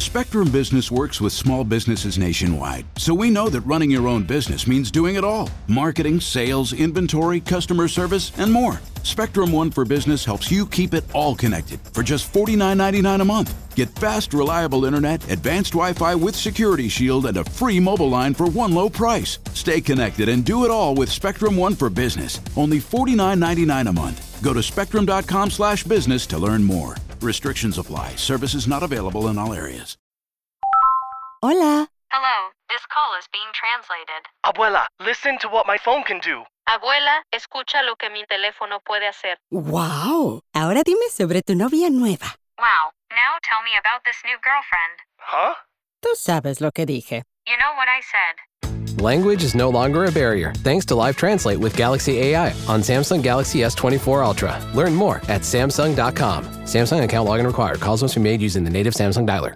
Spectrum Business works with small businesses nationwide, so we know that running your own business means doing it all. Marketing, sales, inventory, customer service, and more. Spectrum One for Business helps you keep it all connected for just $49.99 a month. Get fast, reliable internet, advanced Wi-Fi with Security Shield, and a free mobile line for one low price. Stay connected and do it all with Spectrum One for Business. Only $49.99 a month. Go to spectrum.com/business to learn more. Restrictions apply. Services not available in all areas. Hola. Hello, this call is being translated. Abuela, listen to what my phone can do. Abuela, escucha lo que mi teléfono puede hacer. ¡Wow! Ahora dime sobre tu novia nueva. Wow, now tell me about this new girlfriend. Huh? Tú sabes lo que dije. You know what I said. Language is no longer a barrier thanks to Live Translate with Galaxy AI on Samsung Galaxy S24 Ultra. Learn more at Samsung.com. Samsung account login required. Calls must be made using the native Samsung dialer.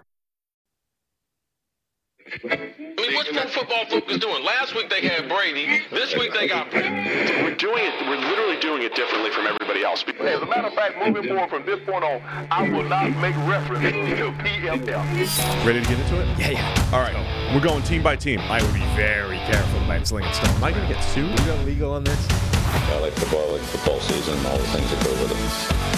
I mean, what's Pro Football Focus doing? Last week they had Brady. This week they got Brady. We're literally doing it differently from everybody else. As a matter of fact, moving forward from this point on, I will not make reference to PFL. Ready to get into it? Yeah. All right. We're going team by team. I would be very careful about Sling and Stone. Am I going to get sued? We got legal on this? I like football season, all the things that go with it.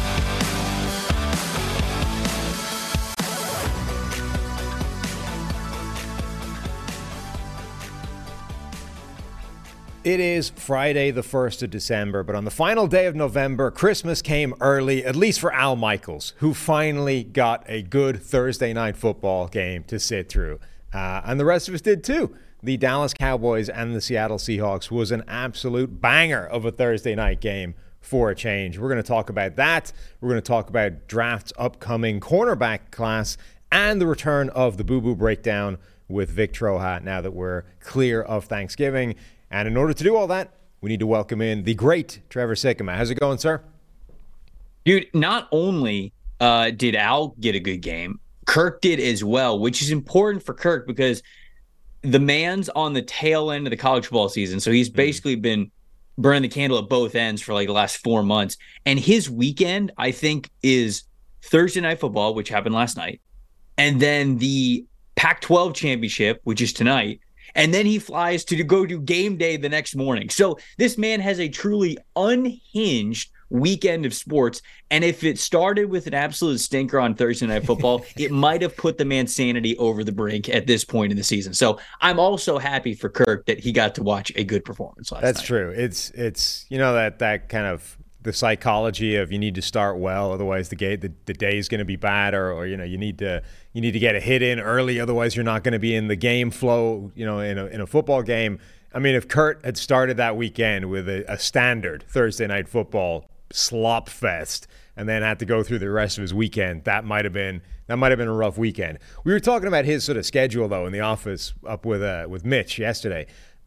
It is Friday, the 1st of December, but on the final day of November, Christmas came early, at least for Al Michaels, who finally got a good Thursday night football game to sit through. And the rest of us did too. The Dallas Cowboys and the Seattle Seahawks was an absolute banger of a Thursday night game for a change. We're going to talk about that. We're going to talk about draft's upcoming cornerback class and the return of the Boo Boo Breakdown with Vic Trohat now that we're clear of Thanksgiving. And in order to do all that, we need to welcome in the great Trevor Sikkema. How's it going, sir? Dude, not only did Al get a good game, Kirk did as well, which is important for Kirk because the man's on the tail end of the college football season. So he's basically been burning the candle at both ends for like the last 4 months. And his weekend, I think, is Thursday Night Football, which happened last night, and then the Pac-12 championship, which is tonight. And then he flies to go do game day the next morning. So this man has a truly unhinged weekend of sports. And if it started with an absolute stinker on Thursday Night Football, it might have put the man's sanity over the brink at this point in the season. So I'm also happy for Kirk that he got to watch a good performance last night. That's true. It's you know, that kind of the psychology of you need to start well, otherwise the day is going to be bad, or you know you need to get a hit in early, otherwise you're not going to be in the game flow. You know, in a football game. I mean, if Kurt had started that weekend with a standard Thursday night football slop fest, and then had to go through the rest of his weekend, that might have been a rough weekend. We were talking about his sort of schedule though in the office up with Mitch yesterday.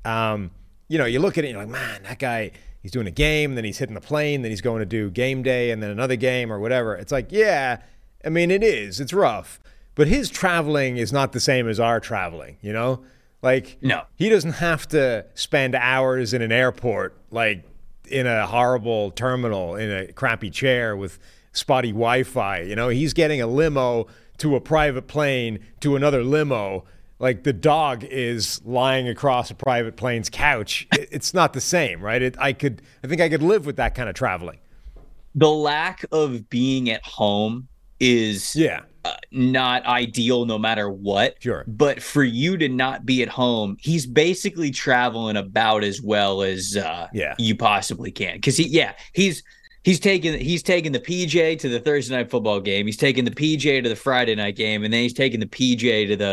You know, you look at it, and you're like, man, that guy. He's doing a game, then he's hitting the plane, then he's going to do game day, and then another game or whatever. It's like, yeah, I mean, it's rough. But his traveling is not the same as our traveling, you know? Like, no. He doesn't have to spend hours in an airport, like in a horrible terminal, in a crappy chair with spotty Wi-Fi. You know, he's getting a limo to a private plane to another limo. Like the dog is lying across a private plane's couch. It's not the same, right? I think I could live with that kind of traveling. The lack of being at home is not ideal no matter what. Sure. But for you to not be at home, he's basically traveling about as well as you possibly can. Because he's taking the PJ to the Thursday night football game. He's taking the PJ to the Friday night game, and then he's taking the PJ to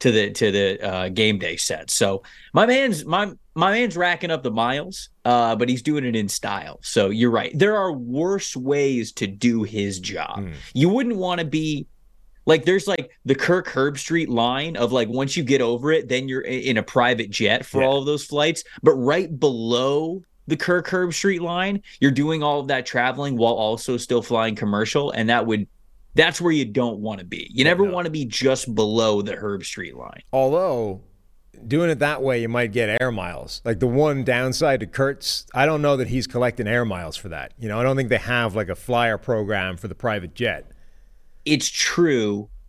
the game day set. So my man's racking up the miles, but he's doing it in style. So you're right. There are worse ways to do his job. You wouldn't want to be like, there's like the Kirk Herbstreit line of like, once you get over it, then you're in a private jet for all of those flights. But right below the Kirk Herbstreit line, you're doing all of that traveling while also still flying commercial, and that's where you don't want to be. You never want to be just below the Herbstreit line. Although doing it that way, you might get air miles. Like the one downside to Kurt's, I don't know that he's collecting air miles for that. You know, I don't think they have like a flyer program for the private jet. It's true,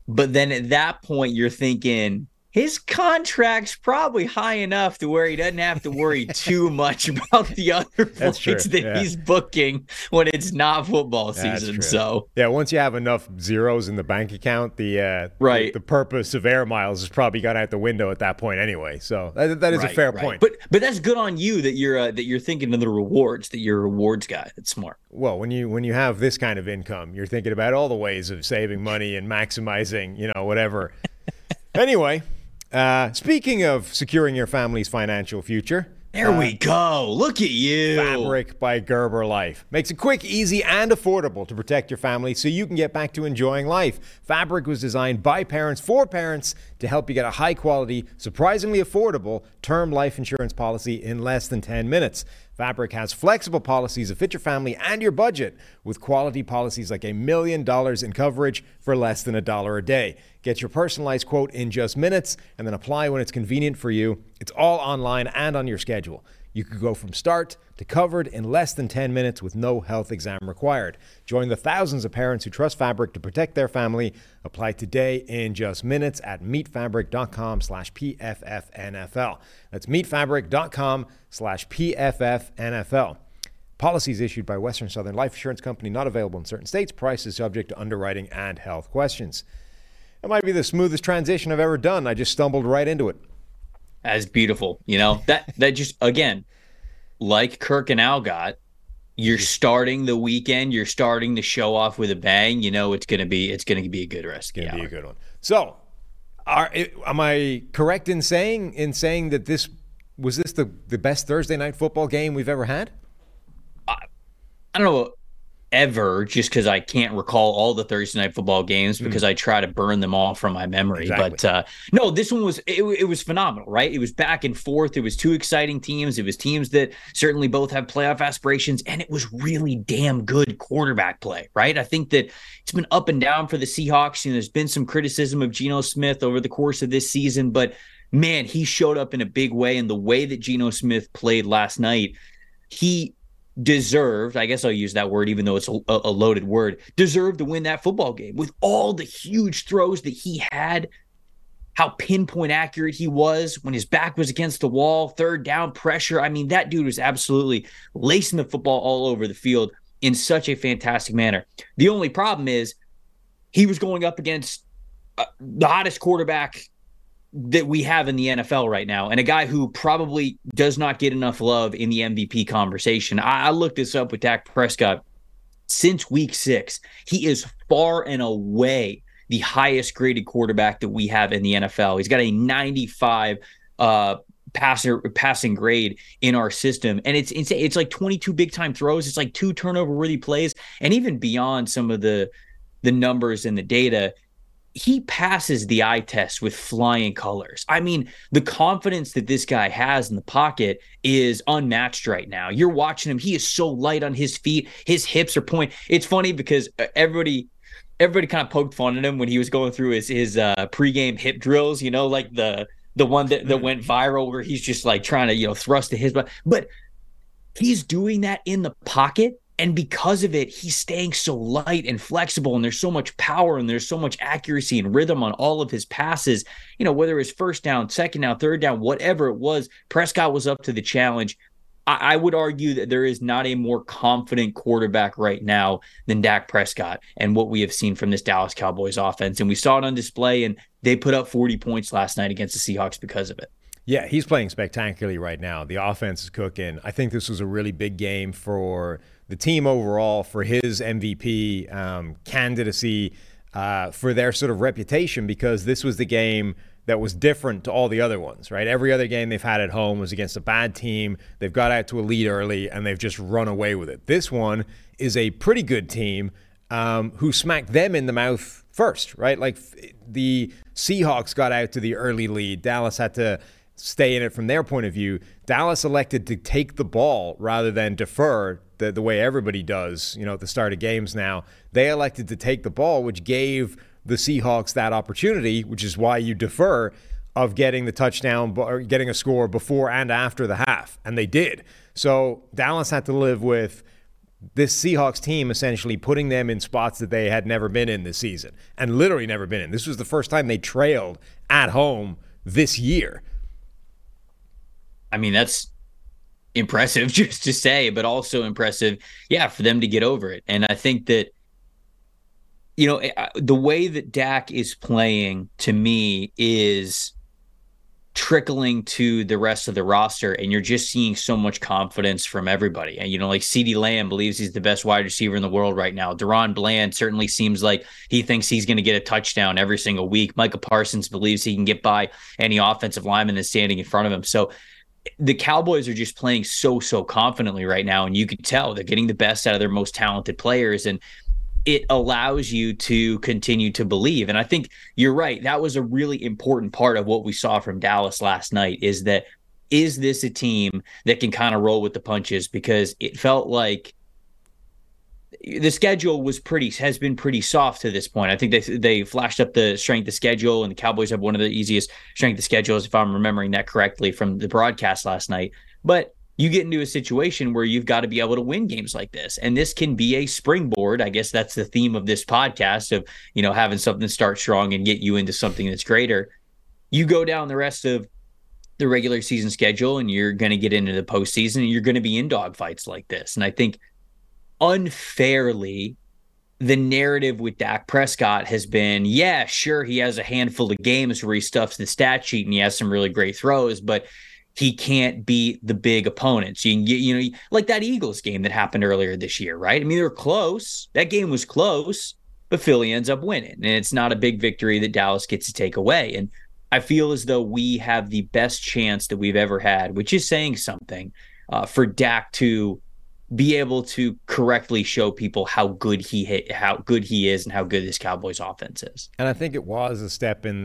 But then at that point, you're thinking his contract's probably high enough to where he doesn't have to worry too much about the other flights that he's booking when it's not football season. So once you have enough zeros in the bank account, the purpose of air miles is probably gone out the window at that point anyway. So that is a fair point. But that's good on you that you're thinking of the rewards, that you're a rewards guy. That's smart. Well, when you have this kind of income, you're thinking about all the ways of saving money and maximizing, whatever. Anyway. Speaking of securing your family's financial future. There we go. Look at you. Fabric by Gerber Life. Makes it quick, easy, and affordable to protect your family so you can get back to enjoying life. Fabric was designed by parents for parents to help you get a high-quality, surprisingly affordable term life insurance policy in less than 10 minutes. Fabric has flexible policies that fit your family and your budget with quality policies like $1 million in coverage for less than $1 a day. Get your personalized quote in just minutes and then apply when it's convenient for you. It's all online and on your schedule. You could go from start to covered in less than 10 minutes with no health exam required. Join the thousands of parents who trust Fabric to protect their family. Apply today in just minutes at meetfabric.com/PFFNFL. That's meetfabric.com/PFFNFL. Policies issued by Western Southern Life Insurance Company, not available in certain states. Price is subject to underwriting and health questions. It might be the smoothest transition I've ever done. I just stumbled right into it. That's beautiful. That just, again, like Kirk and Al got, you're starting the weekend, you're starting to show off with a bang. It's going to be a good rest. It's going to be a good one. So, am I correct in saying that this was the best Thursday night football game we've ever had? I don't know ever, just because I can't recall all the Thursday night football games because I try to burn them all from my memory. Exactly. But no, this one was it was phenomenal, right? It was back and forth. It was two exciting teams. It was teams that certainly both have playoff aspirations, and it was really damn good quarterback play, right? I think that it's been up and down for the Seahawks. There's been some criticism of Geno Smith over the course of this season, but man, he showed up in a big way, and the way that Geno Smith played last night, he deserved, I guess I'll use that word even though it's a loaded word, deserved to win that football game with all the huge throws that he had, how pinpoint accurate he was when his back was against the wall, third down pressure. I mean, that dude was absolutely lacing the football all over the field in such a fantastic manner. The only problem is he was going up against the hottest quarterback that we have in the NFL right now, and a guy who probably does not get enough love in the MVP conversation. I looked this up with Dak Prescott. Since week 6, he is far and away the highest graded quarterback that we have in the NFL. He's got a 95 passing grade in our system, and it's like 22 big time throws. It's like 2 turnover worthy plays, and even beyond some of the numbers and the data, he passes the eye test with flying colors. I mean, the confidence that this guy has in the pocket is unmatched right now. You're watching him. He is so light on his feet. His hips are pointing. It's funny because everybody kind of poked fun at him when he was going through his pregame hip drills, like the one that went viral where he's just like trying to, thrust to his butt. But he's doing that in the pocket. And because of it, he's staying so light and flexible, and there's so much power and there's so much accuracy and rhythm on all of his passes. Whether it's first down, second down, third down, whatever it was, Prescott was up to the challenge. I would argue that there is not a more confident quarterback right now than Dak Prescott and what we have seen from this Dallas Cowboys offense. And we saw it on display, and they put up 40 points last night against the Seahawks because of it. Yeah, he's playing spectacularly right now. The offense is cooking. I think this was a really big game for the team overall, for his MVP candidacy, for their sort of reputation, because this was the game that was different to all the other ones, right? Every other game they've had at home was against a bad team. They've got out to a lead early, and they've just run away with it. This one is a pretty good team who smacked them in the mouth first, right? Like the Seahawks got out to the early lead. Dallas had to stay in it from their point of view. Dallas elected to take the ball rather than defer the way everybody does, at the start of games now. They elected to take the ball, which gave the Seahawks that opportunity, which is why you defer, of getting the touchdown or getting a score before and after the half. And they did. So Dallas had to live with this Seahawks team essentially putting them in spots that they had never been in this season, and literally never been in. This was the first time they trailed at home this year. I mean, that's impressive just to say, but also impressive, for them to get over it. And I think that, the way that Dak is playing, to me, is trickling to the rest of the roster, and you're just seeing so much confidence from everybody. And like CeeDee Lamb believes he's the best wide receiver in the world right now. Deron Bland certainly seems like he thinks he's going to get a touchdown every single week. Micah Parsons believes he can get by any offensive lineman that's standing in front of him. So the Cowboys are just playing so confidently right now, and you can tell they're getting the best out of their most talented players, and it allows you to continue to believe. And I think you're right. That was a really important part of what we saw from Dallas last night, is this a team that can kind of roll with the punches? Because it felt like the schedule has been pretty soft to this point. I think they flashed up the strength of schedule, and the Cowboys have one of the easiest strength of schedules, if I'm remembering that correctly from the broadcast last night. But you get into a situation where you've got to be able to win games like this. And this can be a springboard. I guess that's the theme of this podcast, of, having something start strong and get you into something that's greater. You go down the rest of the regular season schedule, and you're going to get into the postseason, and you're going to be in dogfights like this. And I think unfairly, the narrative with Dak Prescott has been, sure, he has a handful of games where he stuffs the stat sheet and he has some really great throws, but he can't beat the big opponents. You can get, like that Eagles game that happened earlier this year, right? I mean, they were close. That game was close, but Philly ends up winning. And it's not a big victory that Dallas gets to take away. And I feel as though we have the best chance that we've ever had, which is saying something, for Dak to be able to correctly show people how good he is and how good this Cowboys offense is. And I think it was a step in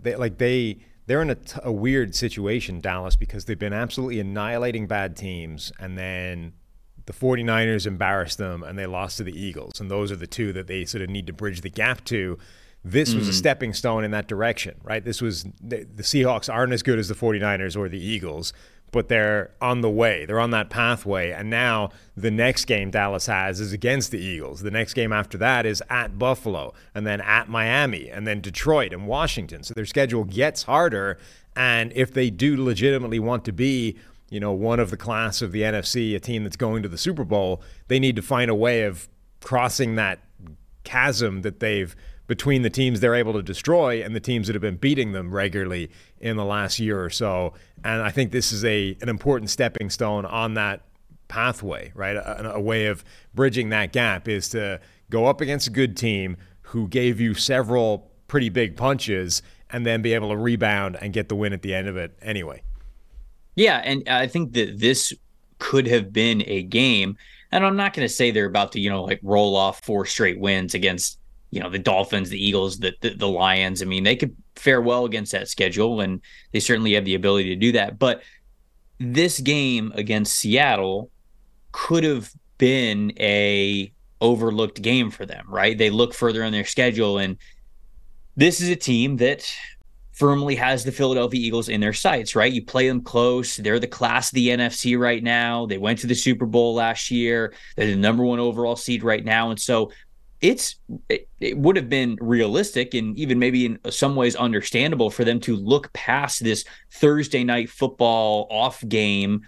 they're in a weird situation, Dallas, because they've been absolutely annihilating bad teams, and then the 49ers embarrassed them and they lost to the Eagles, and those are the two that they sort of need to bridge the gap to. This was a stepping stone in that direction, right? This was the Seahawks aren't as good as the 49ers or the Eagles, but they're on the way. They're on that pathway. And now the next game Dallas has is against the Eagles. The next game after that is at Buffalo, and then at Miami, and then Detroit and Washington. So their schedule gets harder. And if they do legitimately want to be, one of the class of the NFC, a team that's going to the Super Bowl, they need to find a way of crossing that chasm that they've between the teams they're able to destroy and the teams that have been beating them regularly in the last year or so. And I think this is an important stepping stone on that pathway, right? A way of bridging that gap is to go up against a good team who gave you several pretty big punches and then be able to rebound and get the win at the end of it anyway. Yeah, and I think that this could have been a game, and I'm not going to say they're about to, roll off 4 straight wins against the Dolphins, the Eagles, the Lions. I mean, they could fare well against that schedule, and they certainly have the ability to do that. But this game against Seattle could have been a overlooked game for them, right? They look further on their schedule, and this is a team that firmly has the Philadelphia Eagles in their sights, right? You play them close. They're the class of the NFC right now. They went to the Super Bowl last year. They're the number 1 overall seed right now. And so it would have been realistic and even maybe in some ways understandable for them to look past this Thursday night football off game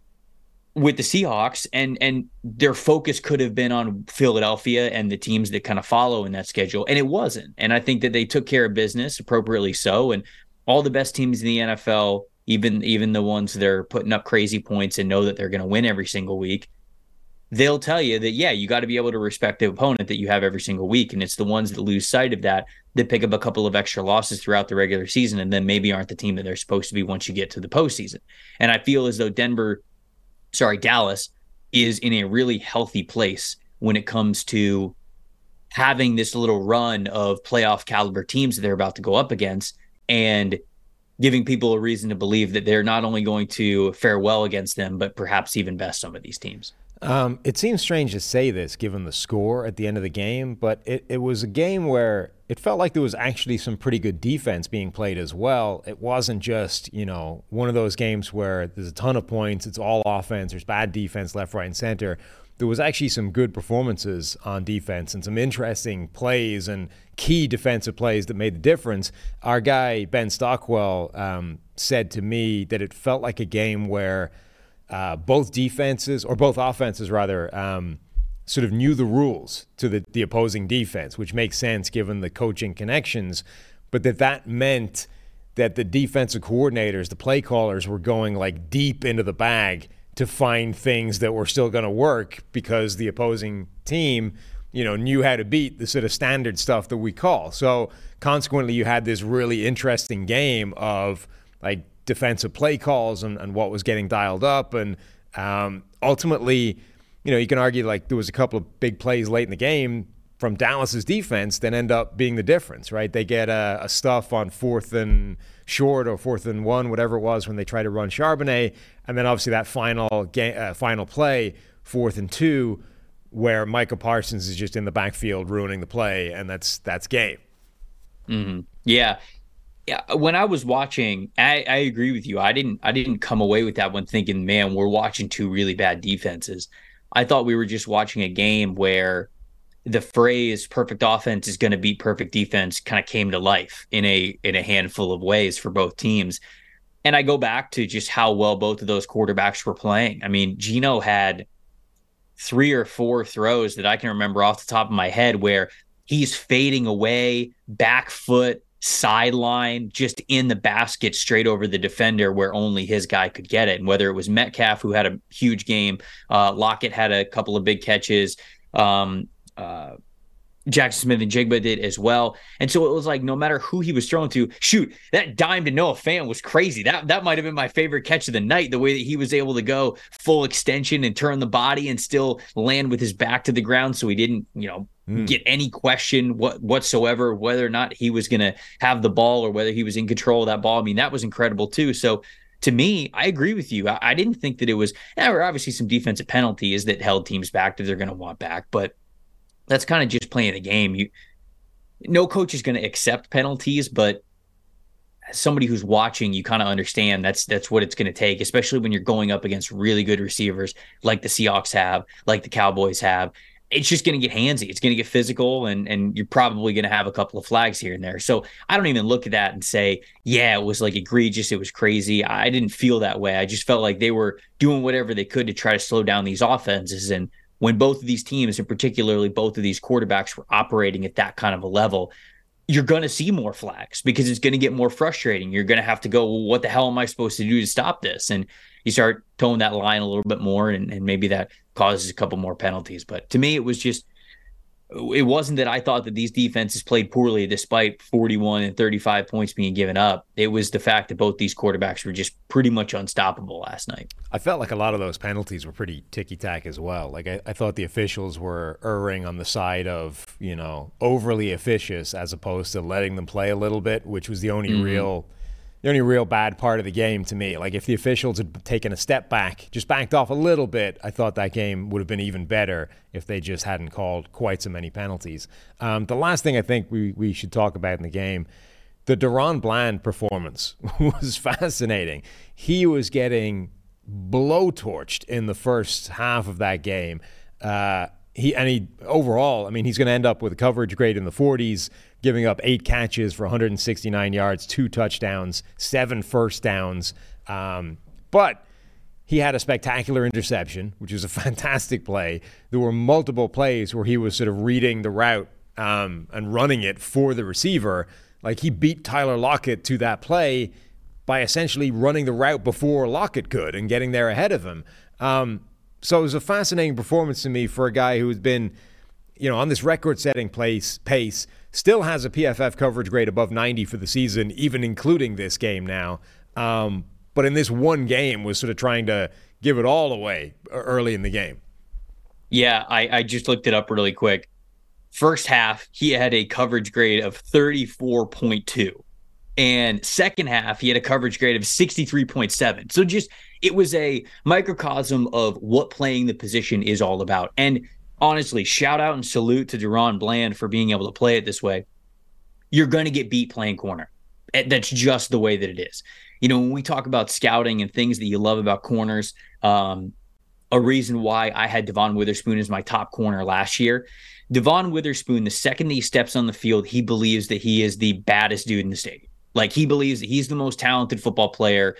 with the Seahawks, and their focus could have been on Philadelphia and the teams that kind of follow in that schedule. And it wasn't. And I think that they took care of business, appropriately so. And all the best teams in the NFL, even the ones that are putting up crazy points and know that they're going to win every single week, they'll tell you that, you got to be able to respect the opponent that you have every single week. And it's the ones that lose sight of that pick up a couple of extra losses throughout the regular season and then maybe aren't the team that they're supposed to be once you get to the postseason. And I feel as though Dallas is in a really healthy place when it comes to having this little run of playoff caliber teams that they're about to go up against and giving people a reason to believe that they're not only going to fare well against them, but perhaps even best some of these teams. It seems strange to say this given the score at the end of the game, but it was a game where it felt like there was actually some pretty good defense being played as well. It wasn't just, one of those games where there's a ton of points, it's all offense, there's bad defense left, right, and center. there was actually some good performances on defense and some interesting plays and key defensive plays that made the difference. Our guy, Ben Stockwell, said to me that it felt like a game where both offenses sort of knew the rules to the opposing defense, which makes sense given the coaching connections, but that meant that the defensive coordinators, the play callers, were going like deep into the bag to find things that were still going to work because the opposing team, knew how to beat the sort of standard stuff that we call. So consequently, you had this really interesting game of like defensive play calls and what was getting dialed up. And ultimately, you can argue like there was a couple of big plays late in the game from Dallas's defense that end up being the difference, right? They get a stuff on 4th and short or 4th and 1, whatever it was, when they try to run Charbonnet. And then obviously that final play, 4th and 2, where Micah Parsons is just in the backfield ruining the play, and that's game. Mm-hmm. Yeah. When I was watching, I agree with you. I didn't come away with that one thinking, man, we're watching two really bad defenses. I thought we were just watching a game where the phrase perfect offense is going to beat perfect defense kind of came to life in a handful of ways for both teams. And I go back to just how well both of those quarterbacks were playing. I mean, Geno had 3 or 4 throws that I can remember off the top of my head where he's fading away, back foot, sideline, just in the basket straight over the defender where only his guy could get it. And whether it was Metcalf, who had a huge game, Lockett had a couple of big catches, Jackson Smith and Jigba did as well. And so it was like, no matter who he was throwing to, shoot, that dime to Noah Fant was crazy. That might have been my favorite catch of the night, the way that he was able to go full extension and turn the body and still land with his back to the ground. So he didn't, get any question whatsoever, whether or not he was going to have the ball or whether he was in control of that ball. I mean, that was incredible too. So to me, I agree with you. I didn't think that it was, there were obviously some defensive penalties that held teams back that they're going to want back, but that's kind of just playing the game. No coach is going to accept penalties, but as somebody who's watching, you kind of understand that's what it's going to take, especially when you're going up against really good receivers like the Seahawks have, like the Cowboys have. It's just going to get handsy. It's going to get physical, and you're probably going to have a couple of flags here and there. So I don't even look at that and say, yeah, it was like egregious, it was crazy. I didn't feel that way. I just felt like they were doing whatever they could to try to slow down these offenses. And when both of these teams, and particularly both of these quarterbacks, were operating at that kind of a level, you're going to see more flags because it's going to get more frustrating. You're going to have to go, well, what the hell am I supposed to do to stop this? And you start towing that line a little bit more, and maybe that causes a couple more penalties. But to me, it wasn't that I thought that these defenses played poorly despite 41 and 35 points being given up. It was the fact that both these quarterbacks were just pretty much unstoppable last night. I felt like a lot of those penalties were pretty ticky-tack as well. Like I thought the officials were erring on the side of, overly officious as opposed to letting them play a little bit, which was the only real bad part of the game to me. Like if the officials had taken a step back, just backed off a little bit, I thought that game would have been even better if they just hadn't called quite so many penalties. The last thing I think we should talk about in the game, the Deron Bland performance was fascinating. He was getting blowtorched in the first half of that game. He overall, he's going to end up with a coverage grade in the 40s, giving up 8 catches for 169 yards, 2 touchdowns, 7 first downs. But he had a spectacular interception, which was a fantastic play. There were multiple plays where he was sort of reading the route and running it for the receiver. Like he beat Tyler Lockett to that play by essentially running the route before Lockett could and getting there ahead of him. So it was a fascinating performance to me for a guy who has been, on this record-setting pace, still has a PFF coverage grade above 90 for the season, even including this game now. But in this one game was sort of trying to give it all away early in the game. Yeah, I just looked it up really quick. First half, he had a coverage grade of 34.2. And second half, he had a coverage grade of 63.7. So it was a microcosm of what playing the position is all about. And honestly, shout out and salute to Deron Bland for being able to play it this way. You're going to get beat playing corner. That's just the way that it is. When we talk about scouting and things that you love about corners, a reason why I had Devon Witherspoon as my top corner last year. Devon Witherspoon, the second that he steps on the field, he believes that he is the baddest dude in the stadium. Like, he believes that he's the most talented football player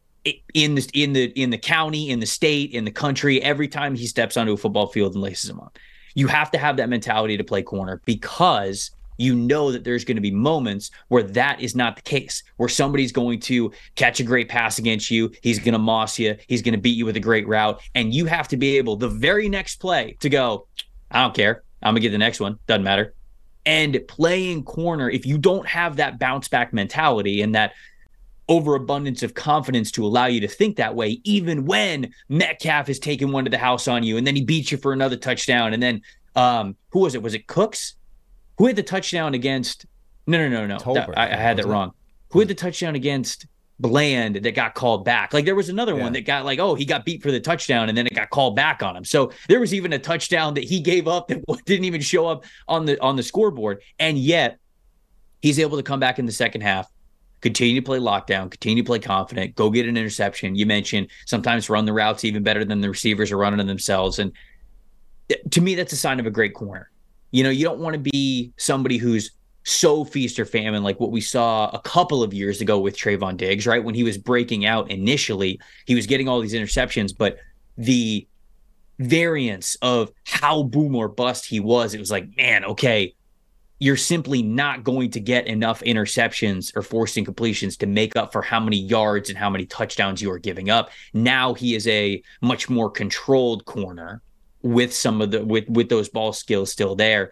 in the county, in the state, in the country. Every time he steps onto a football field and laces them up, you have to have that mentality to play corner, because you know that there's going to be moments where that is not the case, where somebody's going to catch a great pass against you. He's going to moss you. He's going to beat you with a great route. And you have to be able, the very next play, to go, I don't care. I'm going to get the next one. Doesn't matter. And playing corner, if you don't have that bounce back mentality and that overabundance of confidence to allow you to think that way, even when Metcalf has taken one to the house on you and then he beats you for another touchdown. And then who was it? Was it Cooks? Who had the touchdown against? No. Tolbert, I had that wrong. Who had the touchdown against Bland that got called back? Like, there was another one that got he got beat for the touchdown and then it got called back on him. So there was even a touchdown that he gave up that didn't even show up on the scoreboard. And yet he's able to come back in the second half, continue to play lockdown, continue to play confident, go get an interception. You mentioned sometimes run the routes even better than the receivers are running them themselves. And to me, that's a sign of a great corner. You know, you don't want to be somebody who's so feast or famine like what we saw a couple of years ago with Trayvon Diggs, right? When he was breaking out initially, he was getting all these interceptions, but the variance of how boom or bust he was, it was like, man, okay, you're simply not going to get enough interceptions or forced incompletions to make up for how many yards and how many touchdowns you are giving up. Now he is a much more controlled corner with some of the with those ball skills still there.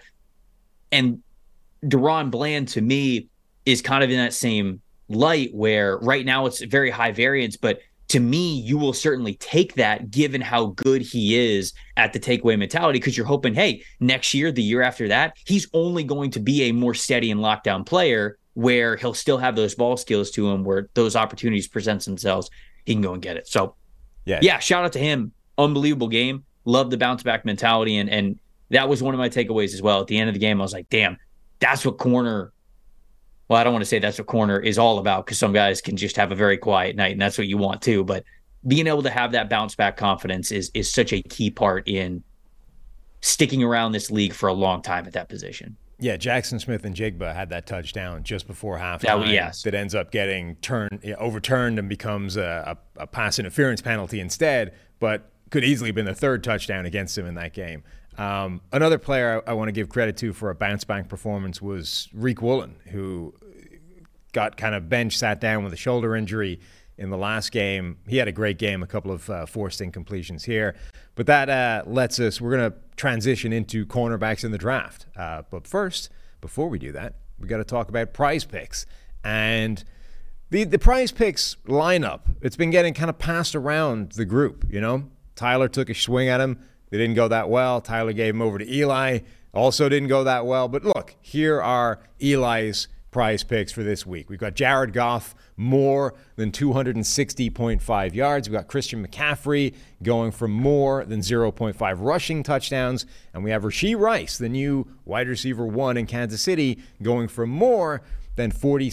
And DaRon Bland, to me, is kind of in that same light where right now it's very high variance, but to me, you will certainly take that given how good he is at the takeaway mentality, because you're hoping, hey, next year, the year after that, he's only going to be a more steady and lockdown player where he'll still have those ball skills to him, where those opportunities present themselves, he can go and get it. So, yeah, shout out to him. Unbelievable game. Love the bounce back mentality. And that was one of my takeaways as well. At the end of the game, I was like, damn, that's what corner. Well, I don't want to say that's what corner is all about, because some guys can just have a very quiet night and that's what you want too. But being able to have that bounce back confidence is such a key part in sticking around this league for a long time at that position. Yeah, Jackson Smith-Njigba had that touchdown just before halftime that ends up getting overturned and becomes a pass interference penalty instead, but could easily have been the third touchdown against him in that game. Another player I want to give credit to for a bounce-back performance was Reek Woolen, who got kind of sat down with a shoulder injury in the last game. He had a great game, a couple of forced incompletions here. But that we're going to transition into cornerbacks in the draft. But first, before we do that, we got to talk about Prize Picks. And the Prize Picks lineup, it's been getting kind of passed around the group, you know? Tyler took a swing at him. They didn't go that well. Tyler gave him over to Eli. Also didn't go that well. But look, here are Eli's Prize Picks for this week. We've got Jared Goff, more than 260.5 yards. We've got Christian McCaffrey going for more than 0.5 rushing touchdowns. And we have Rashee Rice, the new wide receiver 1 in Kansas City, going for more than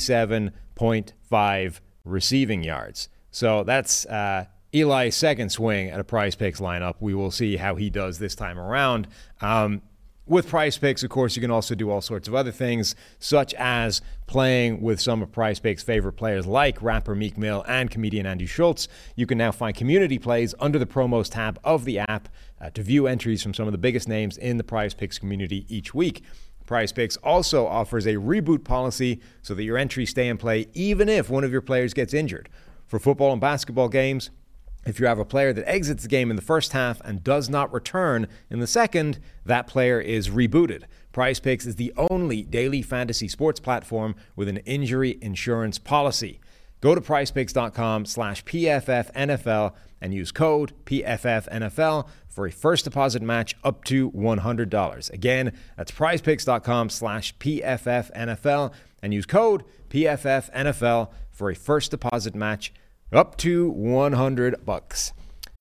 47.5 receiving yards. So that's Eli's second swing at a Prize Picks lineup. We will see how he does this time around. With Prize Picks, of course, you can also do all sorts of other things, such as playing with some of Prize Picks' favorite players like rapper Meek Mill and comedian Andy Schultz. You can now find community plays under the promos tab of the app to view entries from some of the biggest names in the Prize Picks community each week. Prize Picks also offers a reboot policy so that your entries stay in play even if one of your players gets injured. For football and basketball games, if you have a player that exits the game in the first half and does not return in the second, that player is rebooted. Prize Picks is the only daily fantasy sports platform with an injury insurance policy. Go to prizepicks.com/PFFNFL and use code PFFNFL for a first deposit match up to $100. Again, that's prizepicks.com/PFFNFL and use code PFFNFL for a first deposit match up to $100.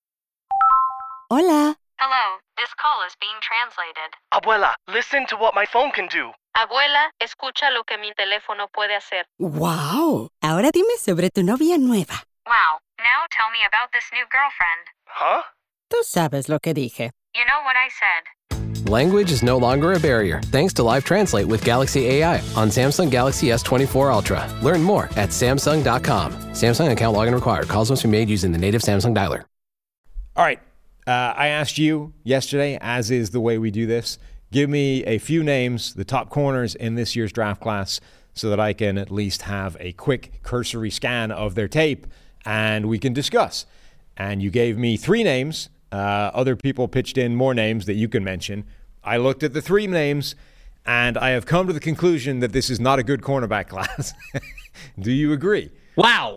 Hola. Hello, this call is being translated. Abuela, listen to what my phone can do. Abuela, escucha lo que mi teléfono puede hacer. Wow. Ahora dime sobre tu novia nueva. Wow, now tell me about this new girlfriend. Huh? Tú sabes lo que dije. You know what I said. Language is no longer a barrier thanks to Live Translate with Galaxy AI on Samsung Galaxy S24 Ultra. Learn more at Samsung.com. Samsung account login required. Calls must be made using the native Samsung dialer. All right. I asked you yesterday, as is the way we do this, give me a few names, the top corners in this year's draft class, so that I can at least have a quick cursory scan of their tape and we can discuss. And you gave me 3 names. Other people pitched in more names that you can mention. I looked at the 3 names, and I have come to the conclusion that this is not a good cornerback class. Do you agree? Wow.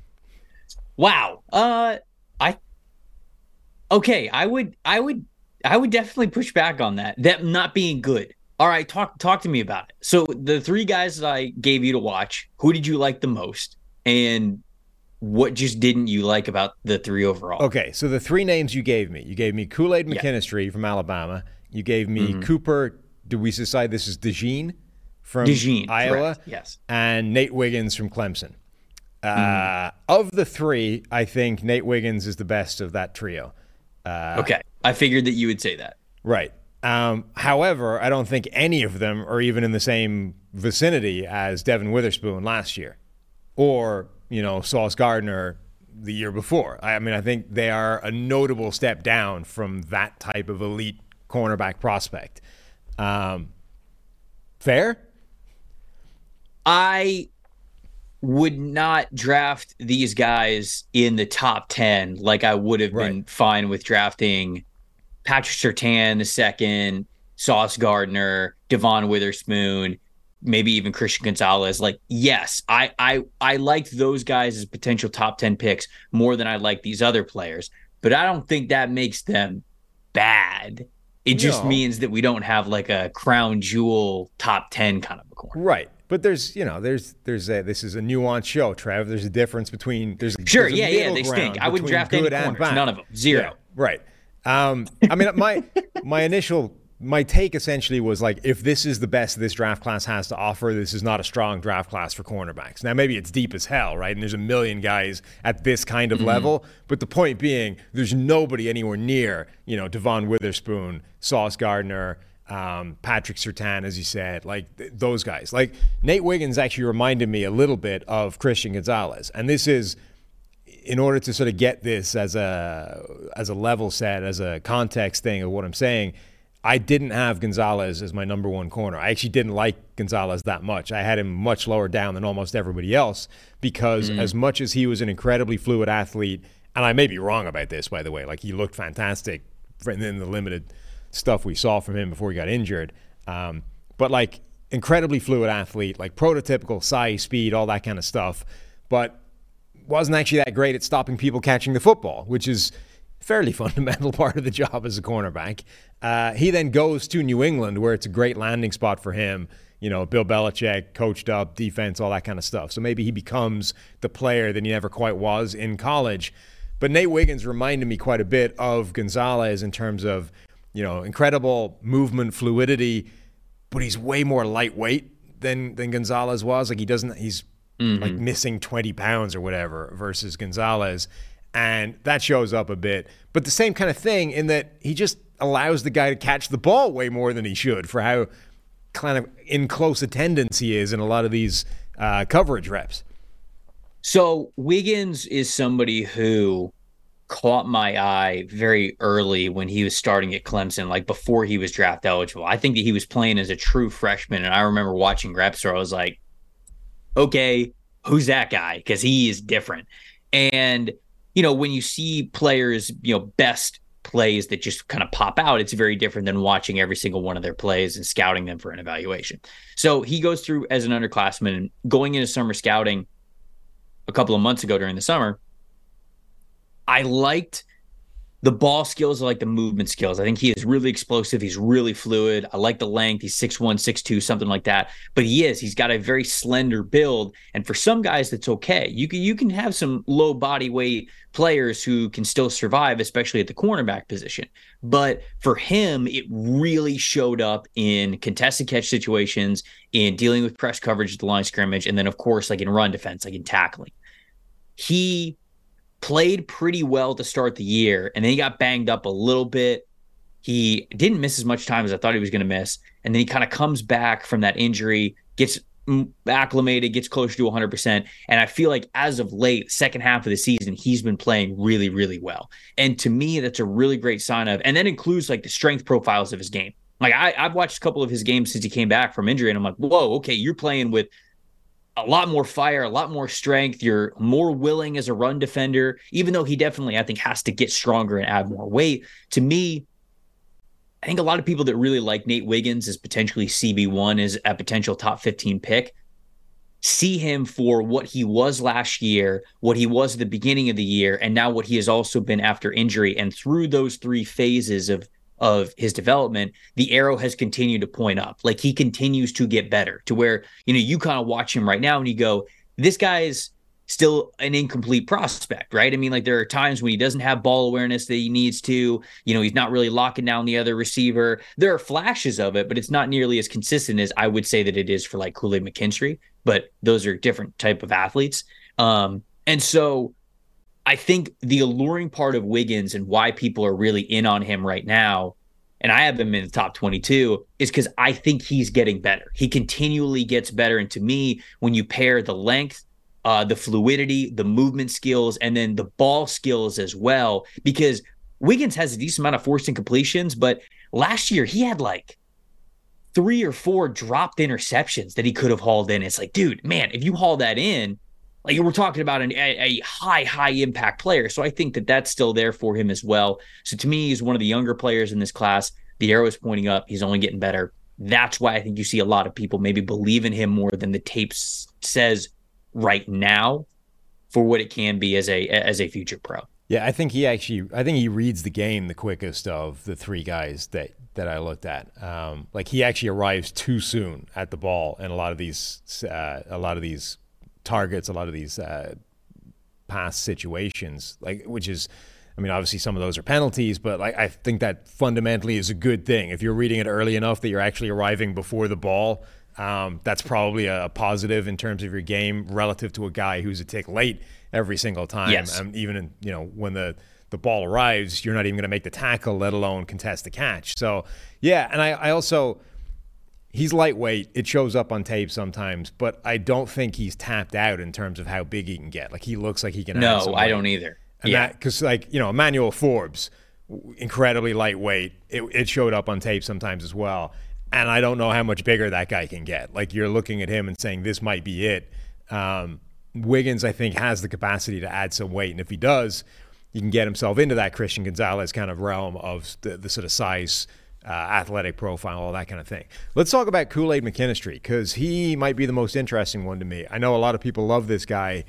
I would definitely push back on that not being good. All right, talk to me about it. So the 3 guys that I gave you to watch, who did you like the most, and what just didn't you like about the 3 overall? Okay, so the 3 names you gave me Kool-Aid McKinstry from Alabama. You gave me Cooper, did we decide this is DeJean from Iowa? Correct. Yes. And Nate Wiggins from Clemson. Of the 3, I think Nate Wiggins is the best of that trio. Okay, I figured that you would say that. Right. However, I don't think any of them are even in the same vicinity as Devin Witherspoon last year or, Sauce Gardner the year before. I mean, I think they are a notable step down from that type of elite cornerback prospect. Fair? I would not draft these guys in the top 10 like I would have been fine with drafting Patrick Surtain the second, Sauce Gardner, Devon Witherspoon, maybe even Christian Gonzalez. Like, yes, I liked those guys as potential top 10 picks more than I like these other players, but I don't think that makes them bad. It just means that we don't have like a crown jewel top 10 kind of a corner. Right. But this is a nuanced show, Trev. There's a difference between they stink. I wouldn't draft any corners. None of them. 0. Yeah, right. I mean, my take essentially was like, if this is the best this draft class has to offer, this is not a strong draft class for cornerbacks. Now, maybe it's deep as hell, right? And there's a million guys at this kind of level. But the point being, there's nobody anywhere near, Devon Witherspoon, Sauce Gardner, Patrick Surtain, as you said, like those guys. Like Nate Wiggins actually reminded me a little bit of Christian Gonzalez. And this is, in order to sort of get this as a level set, as a context thing of what I'm saying, I didn't have Gonzalez as my number 1 corner. I actually didn't like Gonzalez that much. I had him much lower down than almost everybody else because as much as he was an incredibly fluid athlete, and I may be wrong about this, by the way, like he looked fantastic in the limited stuff we saw from him before he got injured. But like incredibly fluid athlete, like prototypical size, speed, all that kind of stuff, but wasn't actually that great at stopping people catching the football, which is fairly fundamental part of the job as a cornerback. He then goes to New England where it's a great landing spot for him. Bill Belichick, coached up, defense, all that kind of stuff. So maybe he becomes the player that he never quite was in college. But Nate Wiggins reminded me quite a bit of Gonzalez in terms of, incredible movement, fluidity, but he's way more lightweight than Gonzalez was. Like he's like missing 20 pounds or whatever versus Gonzalez. And that shows up a bit. But the same kind of thing in that he just allows the guy to catch the ball way more than he should for how kind of in close attendance he is in a lot of these coverage reps. So Wiggins is somebody who caught my eye very early when he was starting at Clemson, like before he was draft eligible. I think that he was playing as a true freshman. And I remember watching reps where I was like, okay, who's that guy? Because he is different. And when you see players, best plays that just kind of pop out, it's very different than watching every single one of their plays and scouting them for an evaluation. So he goes through as an underclassman and going into summer scouting a couple of months ago during the summer. I liked the ball skills. I like the movement skills. I think he is really explosive. He's really fluid. I like the length. He's 6'1", 6'2", something like that. But he's got a very slender build. And for some guys, that's okay. You can have some low body weight players who can still survive, especially at the cornerback position. But for him, it really showed up in contested catch situations, in dealing with press coverage at the line of scrimmage, and then, of course, like in run defense, like in tackling. He played pretty well to start the year, and then he got banged up a little bit. He didn't miss as much time as I thought he was going to miss, and then he kind of comes back from that injury, gets acclimated, gets closer to 100%. And I feel like as of late, second half of the season, he's been playing really, really well. And to me, that's a really great sign of, and that includes like the strength profiles of his game. Like I've watched a couple of his games since he came back from injury, and I'm like, whoa, okay, you're playing with a lot more fire, a lot more strength. You're more willing as a run defender, even though he definitely, I think, has to get stronger and add more weight. To me, I think a lot of people that really like Nate Wiggins as potentially CB1 as a potential top 15 pick see him for what he was last year, what he was at the beginning of the year, and now what he has also been after injury. And through those three phases of his development, the arrow has continued to point up. Like he continues to get better to where, you kind of watch him right now and you go, this guy's still an incomplete prospect, right? I mean, like there are times when he doesn't have ball awareness that he needs to, he's not really locking down the other receiver. There are flashes of it, but it's not nearly as consistent as I would say that it is for like Kool-Aid McKinstry, but those are different type of athletes. And so I think the alluring part of Wiggins and why people are really in on him right now, and I have him in the top 22, is because I think he's getting better. He continually gets better. And to me, when you pair the length, the fluidity, the movement skills, and then the ball skills as well, because Wiggins has a decent amount of forced incompletions, but last year he had like 3 or 4 dropped interceptions that he could have hauled in. It's like, dude, man, if you haul that in, like we're talking about a high impact player. So I think that that's still there for him as well. So to me, he's one of the younger players in this class. The arrow is pointing up. He's only getting better. That's why I think you see a lot of people maybe believe in him more than the tape says right now for what it can be as a future pro. Yeah, I think he reads the game the quickest of the three guys that I looked at. Like he actually arrives too soon at the ball in a lot of these targets, a lot of these pass situations, like which is, I mean, obviously some of those are penalties, but like I think that fundamentally is a good thing. If you're reading it early enough that you're actually arriving before the ball, that's probably a positive in terms of your game relative to a guy who's a tick late every single time. Yes. Even when the ball arrives, you're not even going to make the tackle, let alone contest the catch. So yeah, and I also, he's lightweight. It shows up on tape sometimes, but I don't think he's tapped out in terms of how big he can get. Like he looks like he can. No, I don't either. And because Emmanuel Forbes, incredibly lightweight. It showed up on tape sometimes as well. And I don't know how much bigger that guy can get. Like you're looking at him and saying this might be it. Wiggins, I think, has the capacity to add some weight, and if he does, he can get himself into that Christian Gonzalez kind of realm of the sort of size, athletic profile, all that kind of thing. Let's talk about Kool-Aid McKinstry, because he might be the most interesting one to me. I know a lot of people love this guy.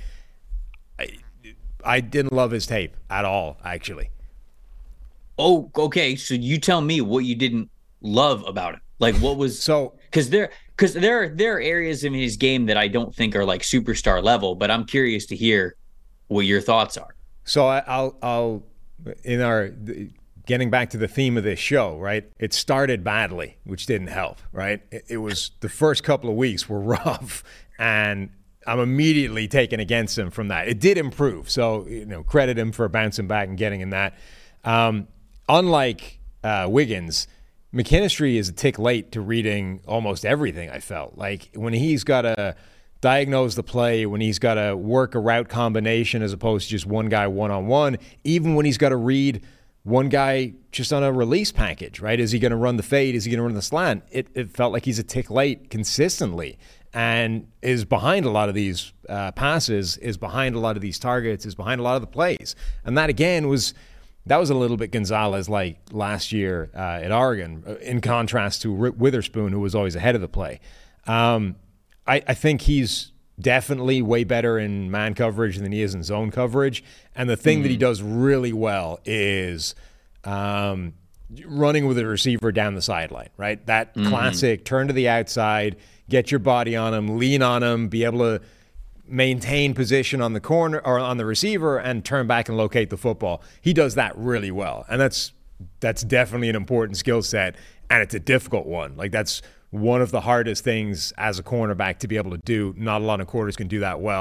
I didn't love his tape at all, actually. Oh, okay. So you tell me what you didn't love about it. Like what was because there are areas in his game that I don't think are like superstar level, but I'm curious to hear what your thoughts are. So I'll in our getting back to the theme of this show, right? It started badly, which didn't help, right? It was the first couple of weeks were rough, and I'm immediately taken against him from that. It did improve, so credit him for bouncing back and getting in that. Unlike Wiggins, McKinstry is a tick late to reading almost everything, I felt. Like when he's got to diagnose the play, when he's got to work a route combination as opposed to just one guy one-on-one, even when he's got to read one guy just on a release package, right? Is he going to run the fade? Is he going to run the slant? It felt like he's a tick late consistently and is behind a lot of these passes, is behind a lot of these targets, is behind a lot of the plays. And that, again, was a little bit Gonzalez like last year at Oregon, in contrast to Witherspoon, who was always ahead of the play. I think he's definitely way better in man coverage than he is in zone coverage. And the thing that he does really well is running with a receiver down the sideline, right? That classic turn to the outside, get your body on him, lean on him, be able to maintain position on the corner or on the receiver and turn back and locate the football. He does that really well. And that's definitely an important skill set, and it's a difficult one. Like that's one of the hardest things as a cornerback to be able to do. Not a lot of quarters can do that well.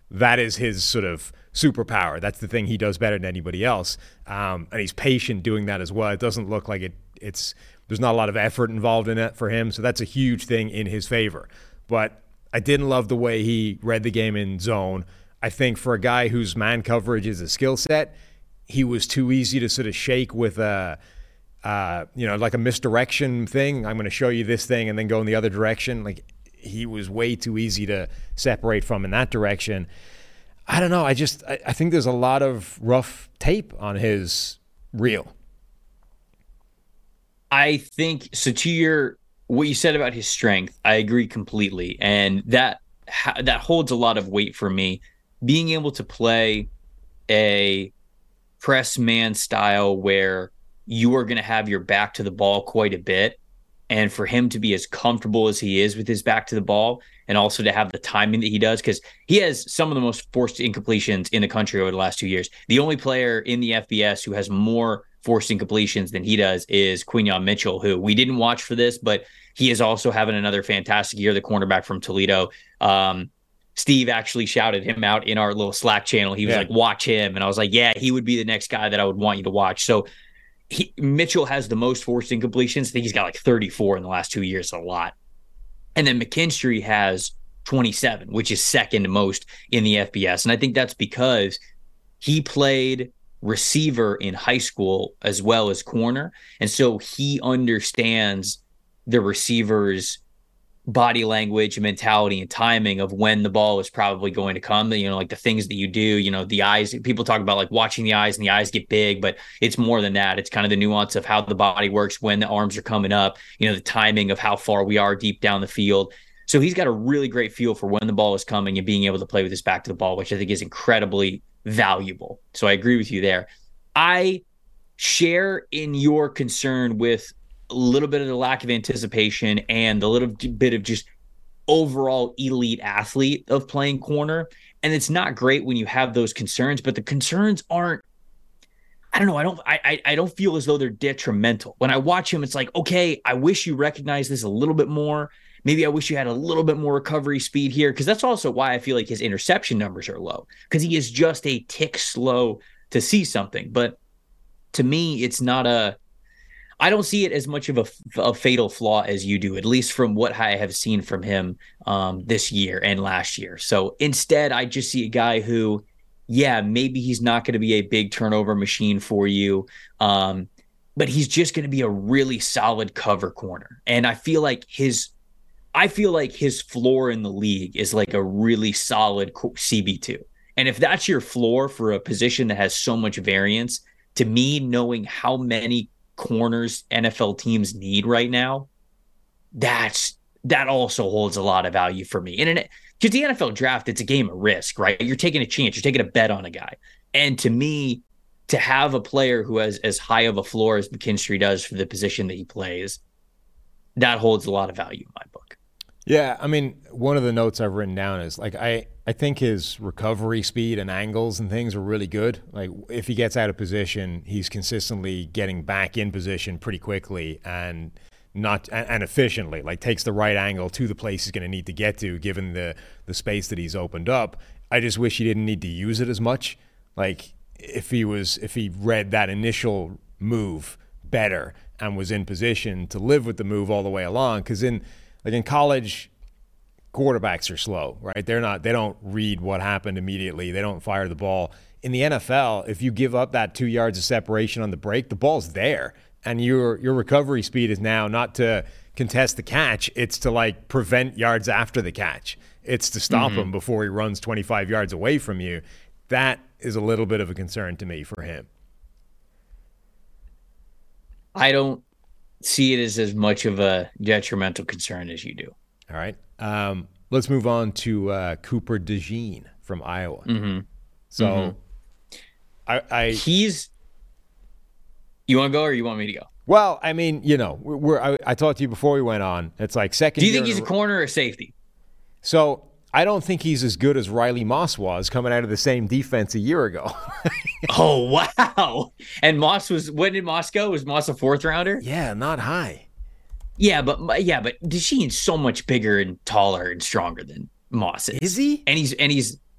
that is his sort of superpower. That's the thing he does better than anybody else. And he's patient doing that as well. It doesn't look like it's there's not a lot of effort involved in it for him. So that's a huge thing in his favor. But I didn't love the way he read the game in zone. I think for a guy whose man coverage is a skill set, he was too easy to sort of shake with like a misdirection thing. I'm going to show you this thing and then go in the other direction. Like, he was way too easy to separate from in that direction. I don't know. I think there's a lot of rough tape on his reel. I think so. To what you said about his strength, I agree completely, and that holds a lot of weight for me. Being able to play a press man style where you are going to have your back to the ball quite a bit, and for him to be as comfortable as he is with his back to the ball, and also to have the timing that he does, because he has some of the most forced incompletions in the country over the last 2 years. The only player in the FBS who has more forced incompletions than he does is Quinyon Mitchell, who we didn't watch for this, but he is also having another fantastic year, the cornerback from Toledo. Steve actually shouted him out in our little Slack channel. He was like, watch him. And I was like, yeah, he would be the next guy that I would want you to watch. So Mitchell has the most forced incompletions. I think he's got like 34 in the last 2 years, a lot. And then McKinstry has 27, which is second most in the FBS. And I think that's because he played receiver in high school as well as corner. And so he understands the receiver's body language, mentality, and timing of when the ball is probably going to come. Like the things that you do, the eyes, people talk about like watching the eyes, and the eyes get big, but it's more than that. It's kind of the nuance of how the body works when the arms are coming up, the timing of how far we are deep down the field. So he's got a really great feel for when the ball is coming and being able to play with his back to the ball, which I think is incredibly valuable. So I agree with you there. I share in your concern with a little bit of the lack of anticipation and a little bit of just overall elite athlete of playing corner. And it's not great when you have those concerns, but the concerns aren't, I don't know. I don't feel as though they're detrimental. When I watch him, it's like, okay, I wish you recognize this a little bit more. Maybe I wish you had a little bit more recovery speed here. Cause that's also why I feel like his interception numbers are low, because he is just a tick slow to see something. But to me, it's not I don't see it as much of a fatal flaw as you do, at least from what I have seen from him this year and last year. So instead, I just see a guy who, maybe he's not going to be a big turnover machine for you, but he's just going to be a really solid cover corner. And I feel like his floor in the league is like a really solid CB2. And if that's your floor for a position that has so much variance, to me, knowing how many corners NFL teams need right now, that also holds a lot of value for me. And because the NFL draft, it's a game of risk, right? You're taking a chance, you're taking a bet on a guy. And to me, to have a player who has as high of a floor as McKinstry does for the position that he plays, that holds a lot of value in my book. Yeah, I mean, one of the notes I've written down is like I think his recovery speed and angles and things are really good. Like if he gets out of position, he's consistently getting back in position pretty quickly and efficiently. Like takes the right angle to the place he's going to need to get to, given the space that he's opened up. I just wish he didn't need to use it as much. Like if he read that initial move better and was in position to live with the move all the way along, because in college, quarterbacks are slow, right? They don't read what happened immediately. They don't fire the ball. In the NFL, if you give up that 2 yards of separation on the break, the ball's there. And your recovery speed is now not to contest the catch. It's to like prevent yards after the catch. It's to stop him before he runs 25 yards away from you. That is a little bit of a concern to me for him. I don't see it as much of a detrimental concern as you do. All right. Let's move on to Cooper DeJean from Iowa. So he's, you want to go or you want me to go? Well, I mean, I talked to you before we went on. It's like second. Do you think he's a corner or safety? So I don't think he's as good as Riley Moss was coming out of the same defense a year ago. Oh, wow. And when did Moss go? Was Moss a fourth rounder? Yeah, not high. Yeah, but DeJean's so much bigger and taller and stronger than Moss is. Is he? And he's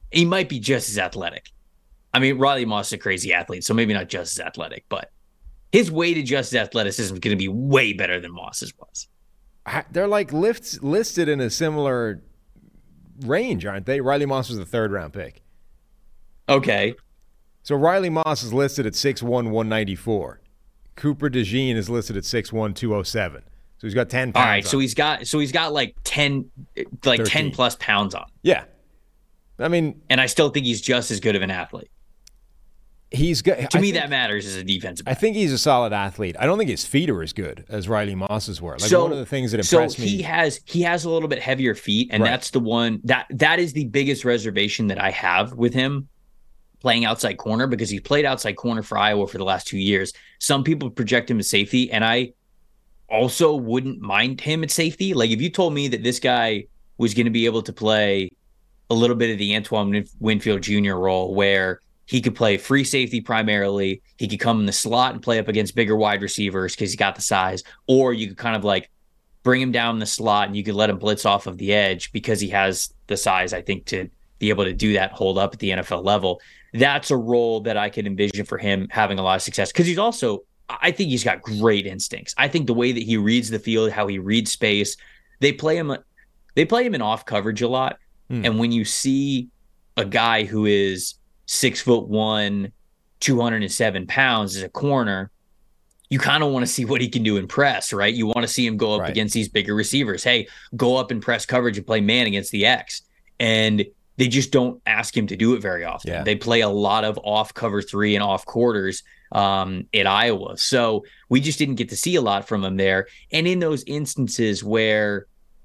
He might be just as athletic. I mean, Riley Moss is a crazy athlete, so maybe not just as athletic, but his weighted just athleticism is going to be way better than Moss's was. They're like listed in a similar range, aren't they? Riley Moss was the 3rd-round pick. Okay. So Riley Moss is listed at 6'1", 194. Cooper DeJean is listed at 6'1", 207. So he's got 10 pounds. All right, so he's got like 10 plus pounds on. Yeah. I mean, and I still think he's just as good of an athlete. He's good. To me, that matters as a defensive back. I think he's a solid athlete. I don't think his feet are as good as Riley Moss's were. Like, one of the things that impressed me. He has a little bit heavier feet, and that's the one that is the biggest reservation that I have with him playing outside corner, because he played outside corner for Iowa for the last 2 years. Some people project him as safety, and I also wouldn't mind him at safety. Like, if you told me that this guy was going to be able to play a little bit of the Antoine Winfield Jr. role, where he could play free safety primarily, he could come in the slot and play up against bigger wide receivers because he's got the size, or you could kind of like bring him down in the slot and you could let him blitz off of the edge because he has the size, I think, to be able to do that, hold up at the NFL level. That's a role that I could envision for him having a lot of success, because he's also, I think he's got great instincts. I think the way that he reads the field, how he reads space, they play him in off coverage a lot. And when you see a guy who is 6'1", 207 pounds as a corner, you kind of want to see what he can do in press, right? You want to see him go up against these bigger receivers. Hey, go up and press coverage and play man against the X. And they just don't ask him to do it very often. Yeah. They play a lot of off cover 3 and off quarters at Iowa. So we just didn't get to see a lot from him there. And in those instances where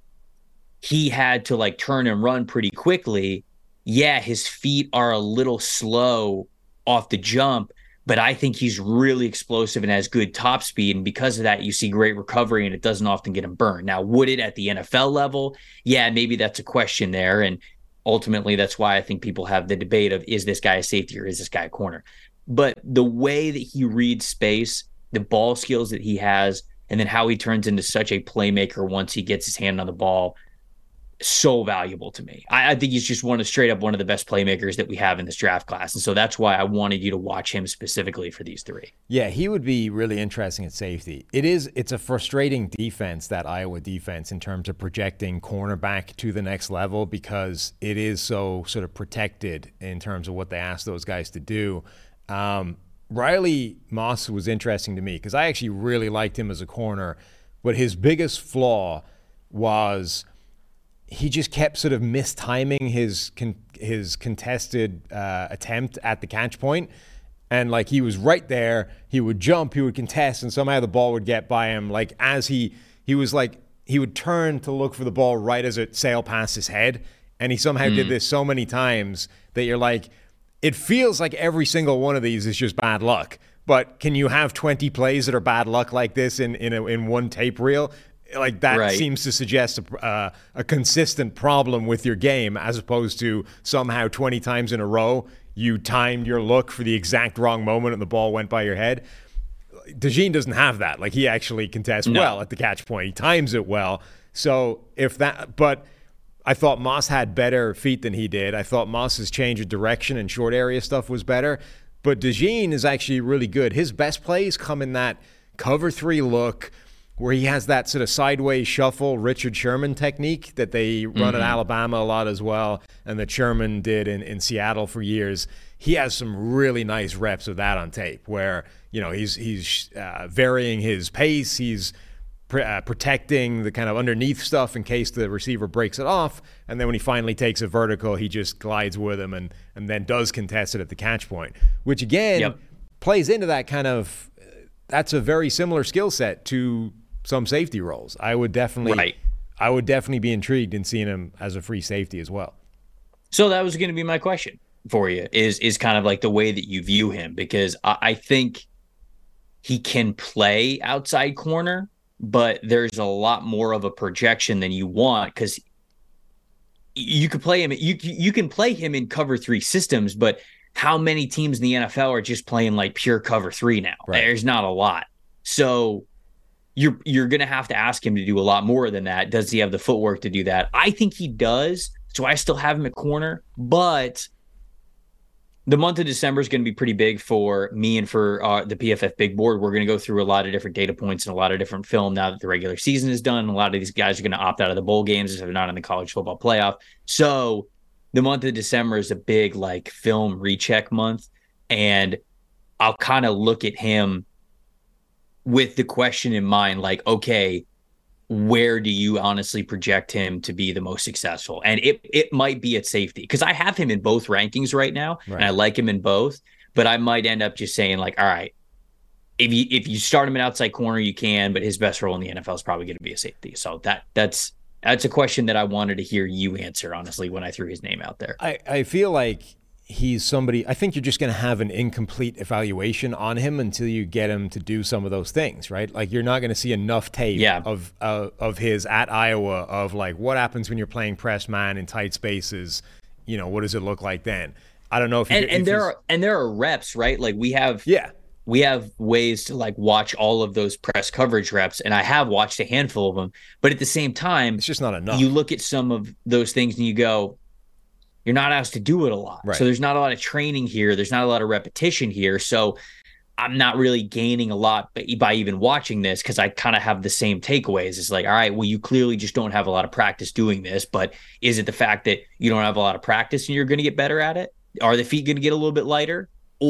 he had to like turn and run pretty quickly, yeah, his feet are a little slow off the jump, but I think he's really explosive and has good top speed. And because of that, you see great recovery and it doesn't often get him burned. Now, would it at the NFL level? Yeah, maybe that's a question there. And ultimately, that's why I think people have the debate of, is this guy a safety or is this guy a corner? But the way that he reads space, the ball skills that he has, and then how he turns into such a playmaker once he gets his hand on the ball, so valuable to me. I think he's just one of the best playmakers that we have in this draft class. And so that's why I wanted you to watch him specifically for these 3. Yeah, he would be really interesting at safety. It's a frustrating defense, that Iowa defense, in terms of projecting cornerback to the next level, because it is so sort of protected in terms of what they ask those guys to do. Riley Moss was interesting to me because I actually really liked him as a corner, but his biggest flaw was he just kept sort of mistiming his contested attempt at the catch point. And like, he was right there, he would jump, he would contest, and somehow the ball would get by him. Like, as he would turn to look for the ball right as it sailed past his head. And he somehow did this so many times that you're like, it feels like every single one of these is just bad luck. But can you have 20 plays that are bad luck like this in one tape reel? Like, that seems to suggest a consistent problem with your game, as opposed to somehow 20 times in a row you timed your look for the exact wrong moment and the ball went by your head. DeJean doesn't have that. Like, he actually contests well at the catch point. He times it well. So but I thought Moss had better feet than he did. I thought Moss's change of direction and short area stuff was better. But DeJean is actually really good. His best plays come in that cover 3 look, where he has that sort of sideways shuffle Richard Sherman technique that they run at Alabama a lot as well, and that Sherman did in Seattle for years. He has some really nice reps of that on tape, where, you know, he's varying his pace, he's protecting the kind of underneath stuff in case the receiver breaks it off, and then when he finally takes a vertical, he just glides with him and then does contest it at the catch point, which again plays into that kind of, that's a very similar skill set to some safety roles. I would definitely be intrigued in seeing him as a free safety as well. So that was going to be my question for you, is kind of like the way that you view him, because I think he can play outside corner, but there's a lot more of a projection than you want, because you could play him. You can play him in cover 3 systems, but how many teams in the NFL are just playing like pure cover 3 now? There's not a lot. So you're going to have to ask him to do a lot more than that. Does he have the footwork to do that? I think he does. So I still have him at corner, but the month of December is going to be pretty big for me and for the PFF Big Board. We're going to go through a lot of different data points and a lot of different film now that the regular season is done. A lot of these guys are going to opt out of the bowl games if they're not in the college football playoff. So the month of December is a big like film recheck month. And I'll kind of look at him with the question in mind, like, okay, where do you honestly project him to be the most successful? And it might be at safety, because I have him in both rankings right now, and I like him in both, but I might end up just saying like, all right, if you start him at outside corner, you can, but his best role in the NFL is probably going to be a safety. So that's a question that I wanted to hear you answer, honestly, when I threw his name out there. I feel like he's somebody, I think you're just going to have an incomplete evaluation on him until you get him to do some of those things, right? Like you're not going to see enough tape of his at Iowa of like what happens when you're playing press man in tight spaces. You know, what does it look like then? I don't know if there are reps, right? Like we have ways to like watch all of those press coverage reps, and I have watched a handful of them, but at the same time, it's just not enough. You look at some of those things and you go, you're not asked to do it a lot. Right. So there's not a lot of training here. There's not a lot of repetition here. So I'm not really gaining a lot by even watching this, because I kind of have the same takeaways. It's like, all right, well, you clearly just don't have a lot of practice doing this, but is it the fact that you don't have a lot of practice and you're going to get better at it? Are the feet going to get a little bit lighter?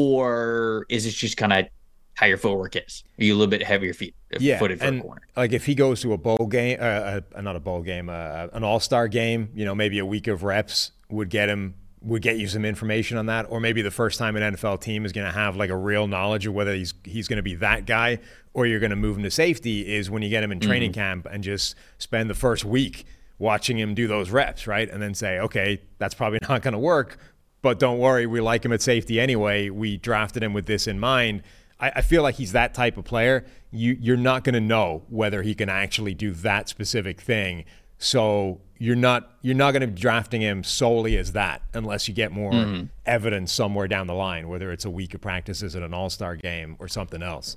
Or is it just kind of how your footwork is? Are you a little bit heavier footed for a corner? Like if he goes to a bowl game, not a bowl game, an all-star game, you know, maybe a week of reps would get you some information on that. Or maybe the first time an NFL team is going to have like a real knowledge of whether he's going to be that guy or you're going to move him to safety is when you get him in training camp and just spend the first week watching him do those reps, right? And then say, okay, that's probably not going to work, but don't worry, we like him at safety anyway. We drafted him with this in mind. I feel like he's that type of player. You're not going to know whether he can actually do that specific thing. So you're not going to be drafting him solely as that unless you get more evidence somewhere down the line, whether it's a week of practices at an all-star game or something else.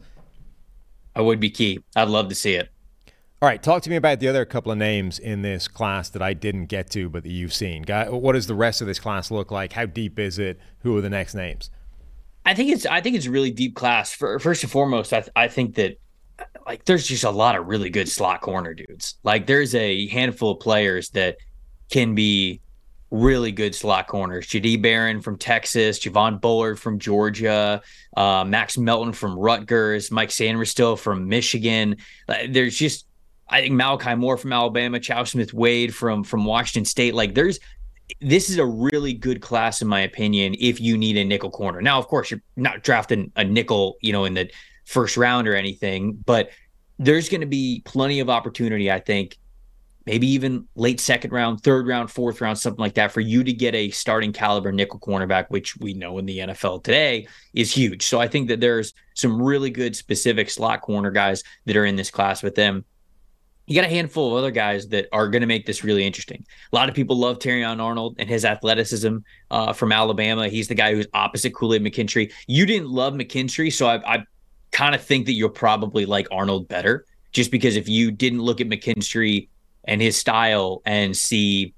I would be key. I'd love to see it. All right, talk to me about the other couple of names in this class that I didn't get to but that you've seen. What does the rest of this class look like? How deep is it? Who are the next names? I think it's a really deep class. First and foremost, I think that like there's just a lot of really good slot corner dudes. Like there's a handful of players that can be really good slot corners. Jahdae Barron from Texas, Javon Bullard from Georgia, Max Melton from Rutgers, Mike Sanders from Michigan. There's just, I think Malachi Moore from Alabama, Chow Smith-Wade from Washington State. Like this is a really good class, in my opinion, if you need a nickel corner. Now, of course, you're not drafting a nickel, in the first round or anything, but there's going to be plenty of opportunity, I think, maybe even late second round, third round, fourth round, something like that, for you to get a starting caliber nickel cornerback, which we know in the NFL today is huge. So I think that there's some really good specific slot corner guys that are in this class with them. You got a handful of other guys that are going to make this really interesting. A lot of people love Terrion Arnold and his athleticism from Alabama. He's the guy who's opposite Kool-Aid McKinstry. You didn't love McKinstry, so I kind of think that you'll probably like Arnold better, just because if you didn't look at McKinstry and his style and see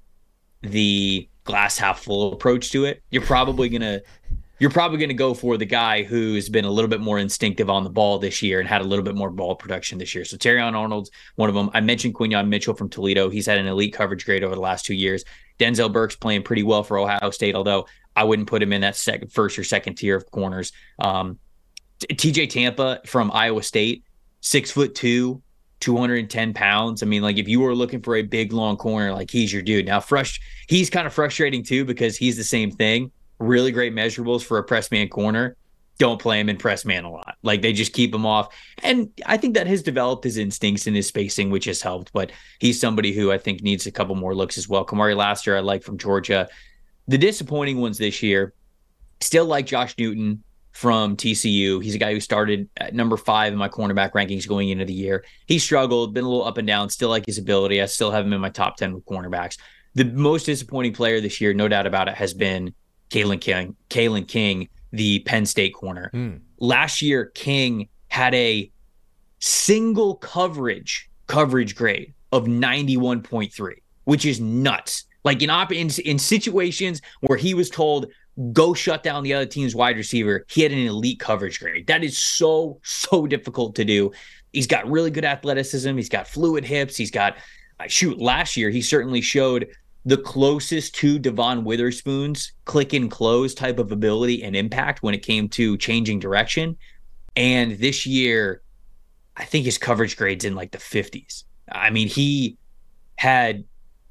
the glass half full approach to it, you're probably gonna go for the guy who's been a little bit more instinctive on the ball this year and had a little bit more ball production this year. So Terrion Arnold's one of them. I mentioned Quinyon Mitchell from Toledo. He's had an elite coverage grade over the last 2 years. Denzel Burke's playing pretty well for Ohio State, although I wouldn't put him in that first or second tier of corners. TJ Tampa from Iowa State, 6'2", 210 pounds. I mean, like if you were looking for a big, long corner, like he's your dude. Now, he's kind of frustrating too, because he's the same thing. Really great measurables for a press man corner. Don't play him in press man a lot. Like they just keep him off. And I think that has developed his instincts and his spacing, which has helped. But he's somebody who I think needs a couple more looks as well. Kamari Lassiter, I like from Georgia. The disappointing ones this year, still like Josh Newton from TCU. He's a guy who started at number 5 in my cornerback rankings going into the year. He struggled, been a little up and down, still like his ability. I still have him in my top 10 with cornerbacks. The most disappointing player this year, no doubt about it, has been Kalen King, the Penn State corner. Last year, King had a single coverage grade of 91.3, which is nuts. Like in situations where he was told, go shut down the other team's wide receiver. He had an elite coverage grade. That is so difficult to do. He's got really good athleticism. He's got fluid hips. He's got, last year, he certainly showed the closest to Devon Witherspoon's click and close type of ability and impact when it came to changing direction. And this year, I think his coverage grade's in like the 50s. I mean, he had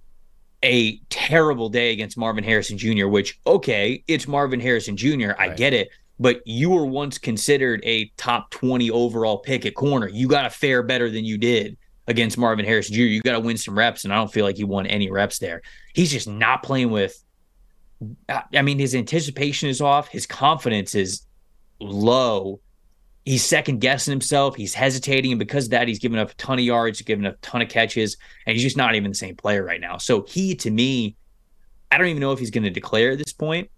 a terrible day against Marvin Harrison Jr., which, okay, it's Marvin Harrison Jr. I get it. But you were once considered a top 20 overall pick at corner. You got to fare better than you did against Marvin Harrison Jr. You got to win some reps, and I don't feel like he won any reps there. He's just not playing with – I mean, his anticipation is off. His confidence is low. He's second-guessing himself. He's hesitating, and because of that, he's giving up a ton of yards, giving up a ton of catches, and he's just not even the same player right now. So he, to me, I don't even know if he's going to declare at this point,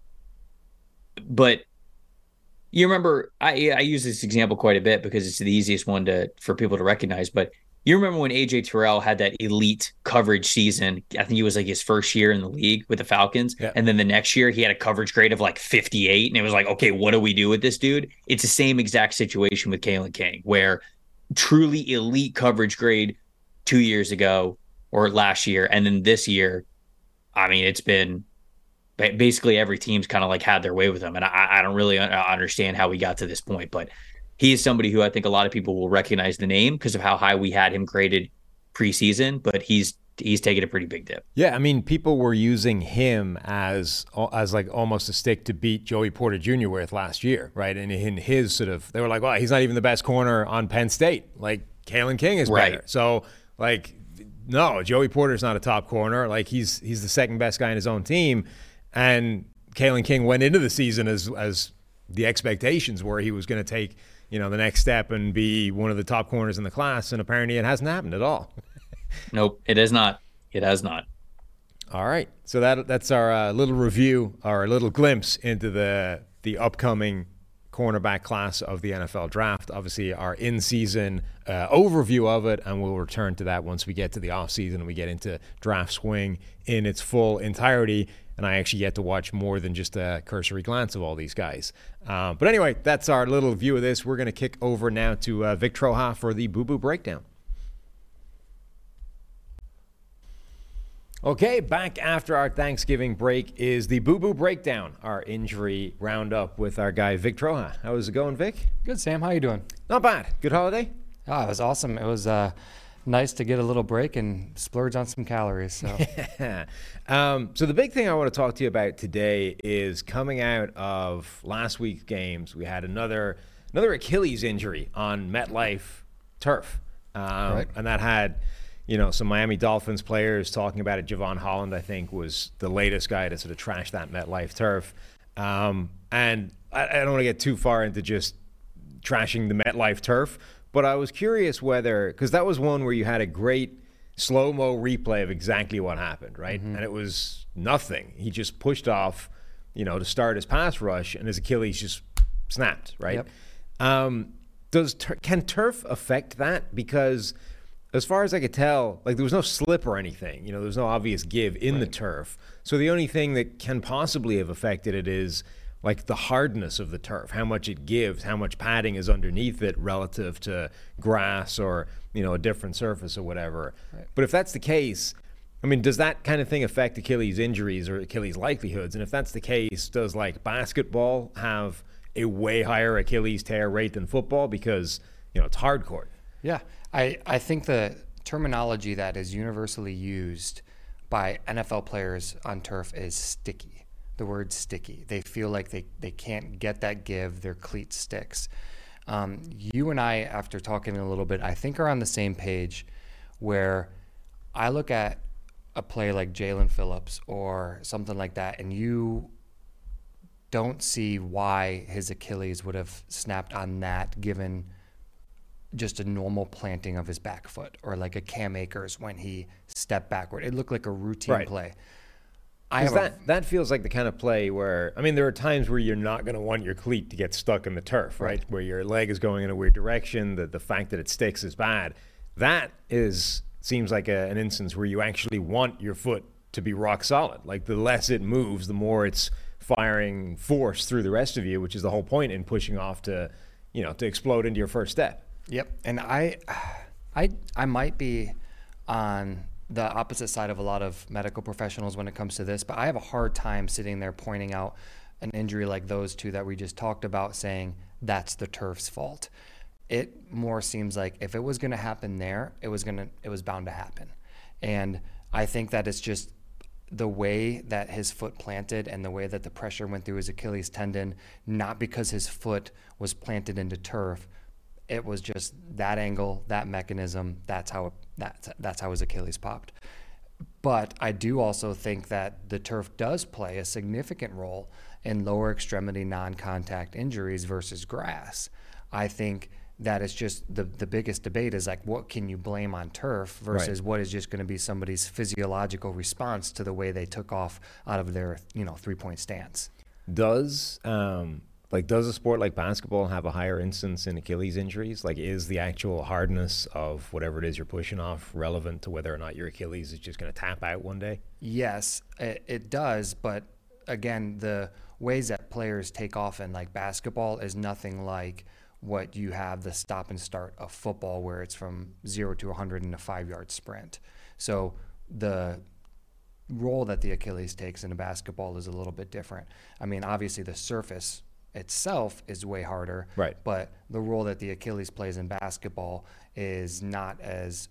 but – you remember, I use this example quite a bit because it's the easiest one for people to recognize, but you remember when A.J. Terrell had that elite coverage season? I think it was like his first year in the league with the Falcons. Yeah. And then the next year he had a coverage grade of like 58. And it was like, okay, what do we do with this dude? It's the same exact situation with Kalen King, where truly elite coverage grade 2 years ago or last year. And then this year, I mean, it's been basically every team's kind of like had their way with him. And I don't really understand how we got to this point, but he is somebody who I think a lot of people will recognize the name because of how high we had him graded preseason, but he's taken a pretty big dip. Yeah, I mean, people were using him as like almost a stick to beat Joey Porter Jr. with last year, right? And in his sort of, they were like, well, he's not even the best corner on Penn State. Like, Kalen King is better. Right. So, like, no, Joey Porter's not a top corner. Like, he's the second best guy in his own team. And Kalen King went into the season as the expectations were he was going to take, the next step and be one of the top corners in the class, and apparently it hasn't happened at all. Nope, it has not. It has not. All right, so that's our little review, our little glimpse into the upcoming cornerback class of the NFL draft. Obviously, our in-season overview of it, and we'll return to that once we get to the off-season and we get into draft swing in its full entirety. And I actually get to watch more than just a cursory glance of all these guys. But anyway, that's our little view of this. We're going to kick over now to Vic Troja for the Boo Boo Breakdown. Okay, back after our Thanksgiving break is the Boo Boo Breakdown, our injury roundup with our guy Vic Troja. How is it going, Vic? Good, Sam. How you doing? Not bad. Good holiday? Oh, it was awesome. It was nice to get a little break and splurge on some calories. So. So the big thing I want to talk to you about today is coming out of last week's games. We had another Achilles injury on MetLife turf, right. And that had some Miami Dolphins players talking about it. Javon Holland, I think, was the latest guy to sort of trash that MetLife turf. And I don't want to get too far into just trashing the MetLife turf, but I was curious whether, because that was one where you had a great slow-mo replay of exactly what happened, right? Mm-hmm. And it was nothing. He just pushed off, to start his pass rush, and his Achilles just snapped, right? Yep. Can turf affect that? Because as far as I could tell, like, there was no slip or anything. There was no obvious give in the turf. So the only thing that can possibly have affected it is like the hardness of the turf, how much it gives, how much padding is underneath it relative to grass or, a different surface or whatever. Right. But if that's the case, I mean, does that kind of thing affect Achilles injuries or Achilles likelihoods? And if that's the case, does like basketball have a way higher Achilles tear rate than football because, it's hardcore? Yeah, I think the terminology that is universally used by NFL players on turf is sticky. The word sticky. They feel like they can't get that give. Their cleat sticks. You and I, after talking a little bit, I think are on the same page where I look at a play like Jalen Phillips or something like that, and you don't see why his Achilles would have snapped on that given just a normal planting of his back foot, or like a Cam Akers when he stepped backward. It looked like a routine play. That feels like the kind of play where, I mean, there are times where you're not going to want your cleat to get stuck in the turf, right? Where your leg is going in a weird direction, the fact that it sticks is bad. That seems like an instance where you actually want your foot to be rock solid. Like, the less it moves, the more it's firing force through the rest of you, which is the whole point in pushing off to explode into your first step. Yep. And I might be on the opposite side of a lot of medical professionals when it comes to this, but I have a hard time sitting there pointing out an injury like those two that we just talked about, saying that's the turf's fault. It more seems like if it was going to happen there, it was bound to happen. And I think that it's just the way that his foot planted and the way that the pressure went through his Achilles tendon, not because his foot was planted into turf. It was just that angle, that mechanism. That's how his Achilles popped. But I do also think that the turf does play a significant role in lower extremity non-contact injuries versus grass. I think that it's just the biggest debate is like, what can you blame on turf versus what is just going to be somebody's physiological response to the way they took off out of their 3-point stance. Does a sport like basketball have a higher incidence in Achilles injuries? Like, is the actual hardness of whatever it is you're pushing off relevant to whether or not your Achilles is just going to tap out one day? Yes, it does. But again, the ways that players take off in like basketball is nothing like what you have the stop and start of football, where it's from 0 to 100 in a 5-yard sprint. So the role that the Achilles takes in a basketball is a little bit different. I mean, obviously the surface itself is way harder, right? But the role that the Achilles plays in basketball is not as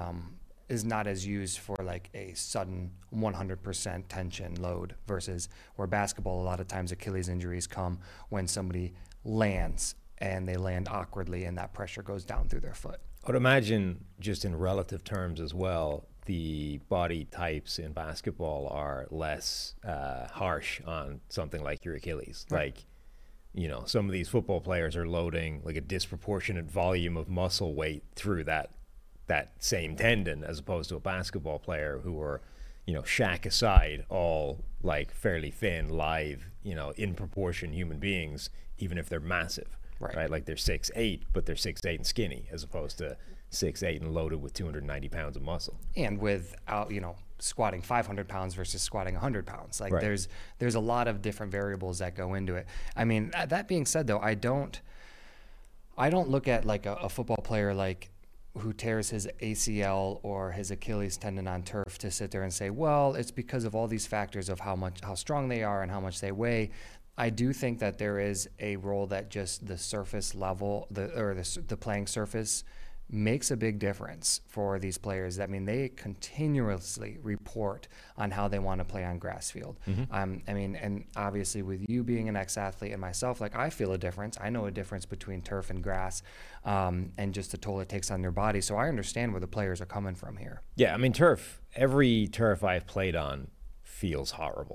used for like a sudden 100% tension load, versus where basketball, a lot of times Achilles injuries come when somebody lands and they land awkwardly and that pressure goes down through their foot. I would imagine, just in relative terms as well, the body types in basketball are less harsh on something like your Achilles. Right. Like, some of these football players are loading like a disproportionate volume of muscle weight through that same tendon, as opposed to a basketball player who are, Shaq aside, all like fairly thin, lithe, in proportion human beings, even if they're massive. Right? Like they're 6'8", but they're 6'8" and skinny, as opposed to 6'8" and loaded with 290 pounds of muscle. And without, squatting 500 pounds versus squatting 100 pounds. Like right. there's a lot of different variables that go into it. I mean, that being said, though, I don't look at like a football player like who tears his ACL or his Achilles tendon on turf to sit there and say, well, it's because of all these factors of how strong they are and how much they weigh. I do think that there is a role that just the surface level, the playing surface, makes a big difference for these players. I mean, they continuously report on how they want to play on grass field. Mm-hmm. I mean, and obviously with you being an ex-athlete and myself, like I feel a difference. I know a difference between turf and grass, and just the toll it takes on their body. So I understand where the players are coming from here. Yeah, I mean, every turf I've played on feels horrible.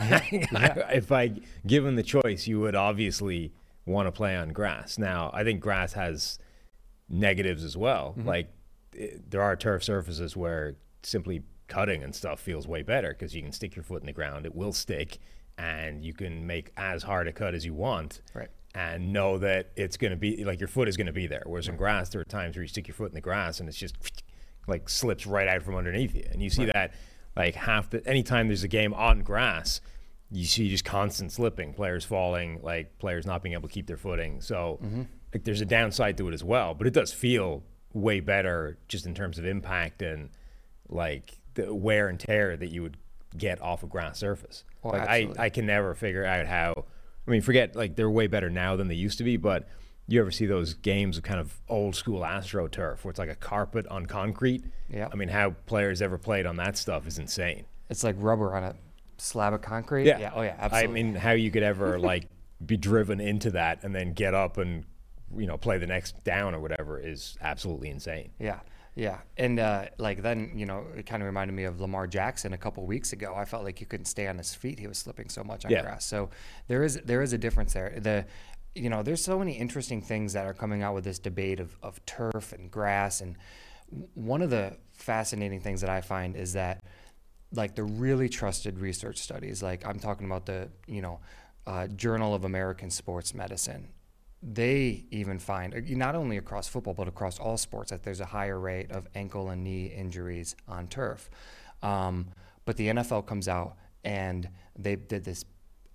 If I given the choice, you would obviously want to play on grass. Now, I think grass has negatives as well. Mm-hmm. Like there are turf surfaces where simply cutting and stuff feels way better because you can stick your foot in the ground, it will stick, and you can make as hard a cut as you want. Right. And know that it's going to be like your foot is going to be there. Whereas in grass, there are times where you stick your foot in the grass and it's just like slips right out from underneath you. And you see that like anytime there's a game on grass, you see just constant slipping, players falling, like players not being able to keep their footing. So like there's a downside to it as well, but it does feel way better just in terms of impact and like the wear and tear that you would get off a grass surface. Well, like I can never figure out how, I mean, forget like they're way better now than they used to be, but you ever see those games of kind of old school AstroTurf where it's like a carpet on concrete? Yeah. I mean, how players ever played on that stuff is insane. It's like rubber on a slab of concrete. Yeah. Oh yeah, absolutely. I mean, how you could ever like be driven into that and then get up and, play the next down or whatever is absolutely insane. Yeah. Yeah. And like then, it kind of reminded me of Lamar Jackson a couple weeks ago. I felt like he couldn't stay on his feet. He was slipping so much on grass. So there is a difference there. There's so many interesting things that are coming out with this debate of turf and grass. And one of the fascinating things that I find is that like the really trusted research studies, like I'm talking about the, Journal of American Sports Medicine, they even find, not only across football, but across all sports, that there's a higher rate of ankle and knee injuries on turf. But the NFL comes out and they did this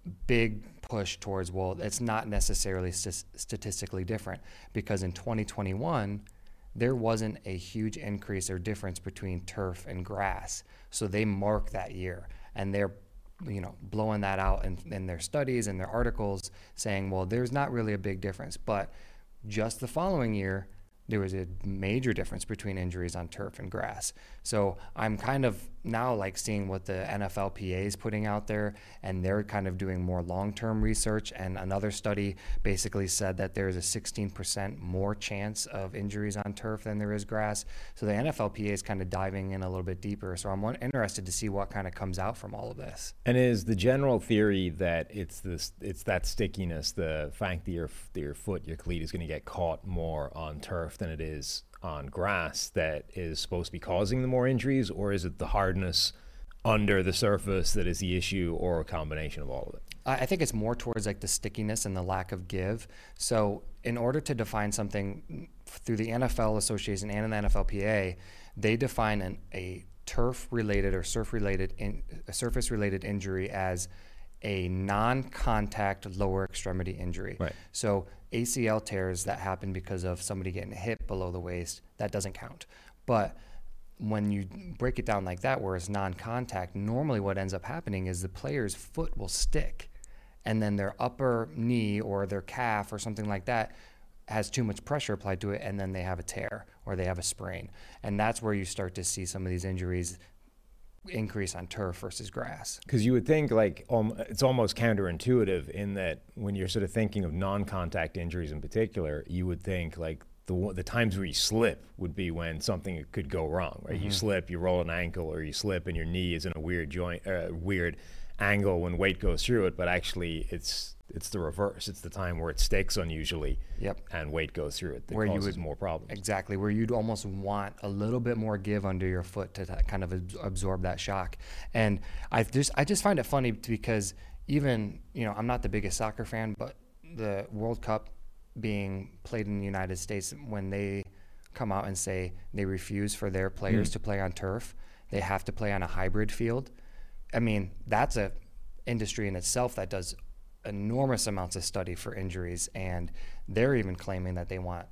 big push towards, well, it's not necessarily statistically different, because in 2021, there wasn't a huge increase or difference between turf and grass. So they mark that year, and they're blowing that out in their studies and their articles, saying, well, there's not really a big difference. But just the following year, there was a major difference between injuries on turf and grass. So I'm kind of now like seeing what the NFLPA is putting out there, and they're kind of doing more long-term research. And another study basically said that there's a 16% more chance of injuries on turf than there is grass. So the NFLPA is kind of diving in a little bit deeper. So I'm interested to see what kind of comes out from all of this. And is the general theory that it's that stickiness, the fact that your foot, your cleat is going to get caught more on turf than it is on grass, that is supposed to be causing the more injuries, or is it the hardness under the surface that is the issue, or a combination of all of it? I think it's more towards like the stickiness and the lack of give. So in order to define something through the NFL Association and the NFLPA, they define a turf-related or surface-related injury as a non-contact lower extremity injury. Right. So ACL tears that happen because of somebody getting hit below the waist, that doesn't count. But when you break it down like that, where it's non-contact, normally what ends up happening is the player's foot will stick, and then their upper knee or their calf or something like that has too much pressure applied to it, and then they have a tear or they have a sprain. And that's where you start to see some of these injuries increase on turf versus grass. Because you would think like it's almost counterintuitive in that when you're sort of thinking of non-contact injuries in particular, you would think like the times where you slip would be when something could go wrong, right? Mm-hmm. You slip, you roll an ankle, or you slip and your knee is in a weird joint, weird angle when weight goes through it, but actually it's the reverse. It's the time where it sticks unusually, and weight goes through it that where causes you would, more problems. Exactly, where you'd almost want a little bit more give under your foot to kind of absorb that shock. And I just find it funny because even, I'm not the biggest soccer fan, but the World Cup being played in the United States, when they come out and say they refuse for their players to play on turf, they have to play on a hybrid field. I mean, that's a industry in itself that does enormous amounts of study for injuries, and they're even claiming that they want,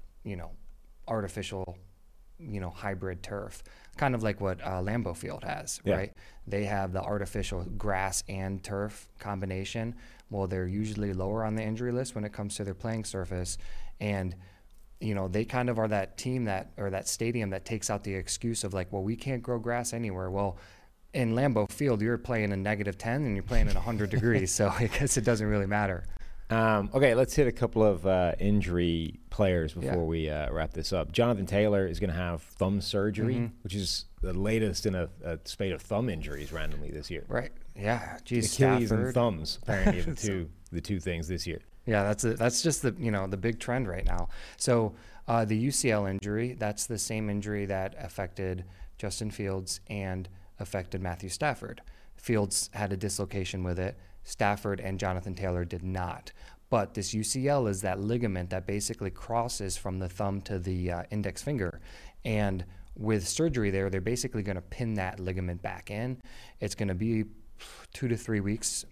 artificial, hybrid turf, kind of like what Lambeau Field has, right? They have the artificial grass and turf combination. Well, they're usually lower on the injury list when it comes to their playing surface, and they kind of are that team or that stadium that takes out the excuse of like, well, we can't grow grass anywhere. Well, in Lambeau Field, you're playing in -10 and you're playing in 100 degrees, so I guess it doesn't really matter. Okay, let's hit a couple of injury players before we wrap this up. Jonathan Taylor is going to have thumb surgery, which is the latest in a spate of thumb injuries randomly this year. Right. Yeah. Geez, Achilles Stafford and thumbs apparently the two things this year. Yeah, that's just the the big trend right now. So the UCL injury, that's the same injury that affected Justin Fields and affected Matthew Stafford. Fields had a dislocation with it. Stafford and Jonathan Taylor did not. But this UCL is that ligament that basically crosses from the thumb to the index finger. And with surgery there, they're basically going to pin that ligament back in. It's going to be 2 to 3 weeks.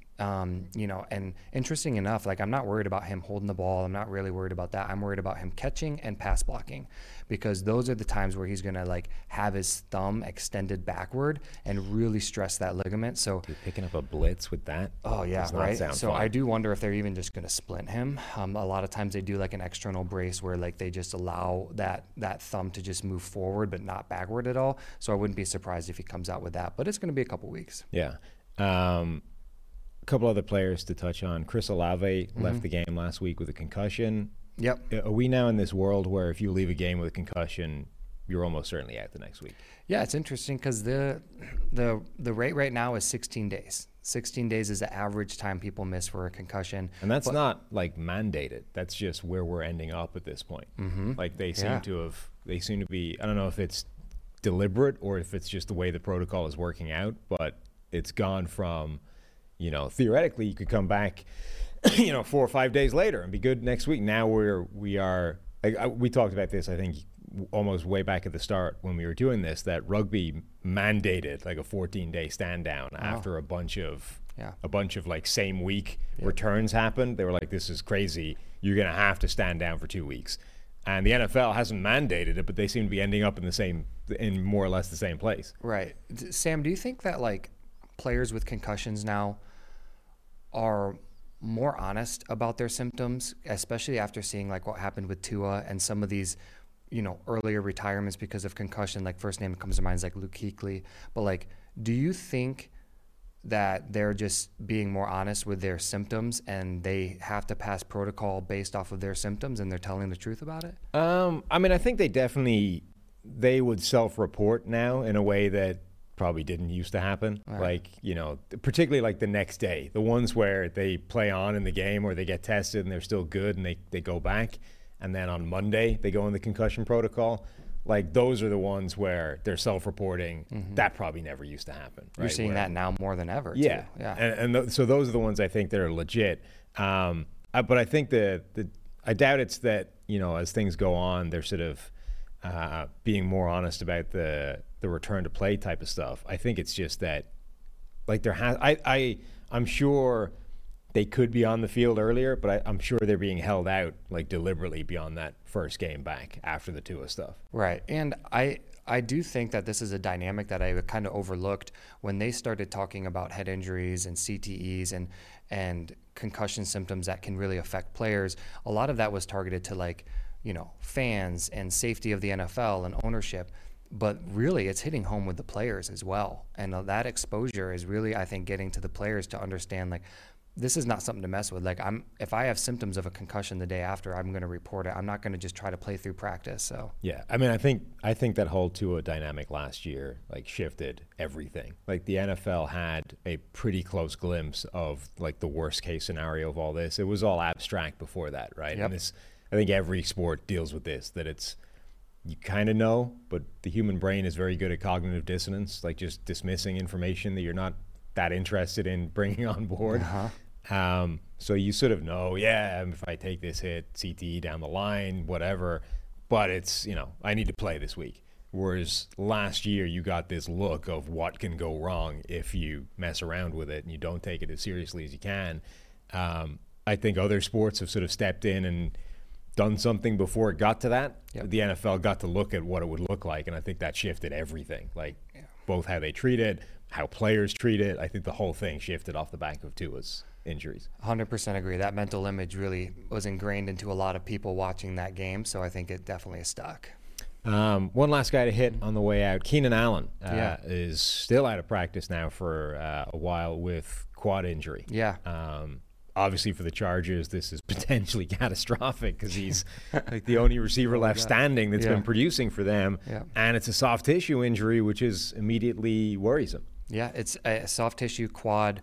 And interesting enough, like I'm not worried about him holding the ball. I'm not really worried about that. I'm worried about him catching and pass blocking, because those are the times where he's going to like have his thumb extended backward and really stress that ligament. So you're picking up a blitz with that. Oh yeah. Right. So fun. I do wonder if they're even just going to splint him. A lot of times they do like an external brace where like they just allow that thumb to just move forward, but not backward at all. So I wouldn't be surprised if he comes out with that, but it's going to be a couple weeks. Yeah. A couple other players to touch on. Chris Olave left the game last week with a concussion. Yep. Are we now in this world where if you leave a game with a concussion, you're almost certainly out the next week? Yeah, it's interesting because the rate right now is 16 days. 16 days is the average time people miss for a concussion. And that's not like mandated. That's just where we're ending up at this point. Like they seem to be, I don't know if it's deliberate or if it's just the way the protocol is working out, but it's gone from, theoretically you could come back, 4 or 5 days later and be good next week. Now we talked about this, I think, almost way back at the start when we were doing this, that rugby mandated like a 14-day stand down after a bunch of a bunch of like same week returns happened, they were like, this is crazy. You're going to have to stand down for 2 weeks. And the NFL hasn't mandated it, but they seem to be ending up in more or less the same place. Right. Sam, do you think that like players with concussions now are more honest about their symptoms, especially after seeing like what happened with Tua and some of these, earlier retirements because of concussion? Like first name that comes to mind is like Luke Kuechly. But like, do you think that they're just being more honest with their symptoms and they have to pass protocol based off of their symptoms and they're telling the truth about it? I mean, I think they would self-report now in a way that probably didn't used to happen. Right. Like, particularly like the next day, the ones where they play on in the game or they get tested and they're still good and they go back. And then on Monday, they go in the concussion protocol. Like those are the ones where they're self-reporting. Mm-hmm. That probably never used to happen. Right? You're seeing that now more than ever. Yeah, too. Yeah. And so those are the ones I think that are legit. But I think I doubt it's that as things go on, they're sort of being more honest about the return to play type of stuff. I think it's just that like I'm sure they could be on the field earlier, but I'm sure they're being held out like deliberately beyond that first game back after the Tua stuff. Right. And I do think that this is a dynamic that I kind of overlooked when they started talking about head injuries and CTEs and concussion symptoms that can really affect players. A lot of that was targeted to like, fans and safety of the NFL and ownership. But really, it's hitting home with the players as well. And that exposure is really, I think, getting to the players to understand like, this is not something to mess with. Like if I have symptoms of a concussion the day after, I'm going to report it. I'm not going to just try to play through practice. So yeah, I mean, I think that whole Tua dynamic last year like shifted everything. Like the NFL had a pretty close glimpse of like the worst case scenario of all this. It was all abstract before that, right? Yep. And I think every sport deals with this. That it's you kind of know, but the human brain is very good at cognitive dissonance, like just dismissing information that you're not that interested in bringing on board. Uh-huh. So you sort of know, if I take this hit, CTE down the line, whatever, but it's, I need to play this week. Whereas last year you got this look of what can go wrong if you mess around with it and you don't take it as seriously as you can. I think other sports have sort of stepped in and done something before it got to that. Yep. The NFL got to look at what it would look like, and I think that shifted everything. Like both how they treat it, how players treat it. I think the whole thing shifted off the back of Tua's injuries. 100% agree. That mental image really was ingrained into a lot of people watching that game, so I think it definitely is stuck. One last guy to hit on the way out. Keenan Allen is still out of practice now for a while with quad injury. Yeah. Obviously for the Chargers, this is potentially catastrophic because he's like the only receiver left standing that's been producing for them. Yeah. And it's a soft tissue injury, which is immediately worrisome. Yeah, it's a soft tissue quad.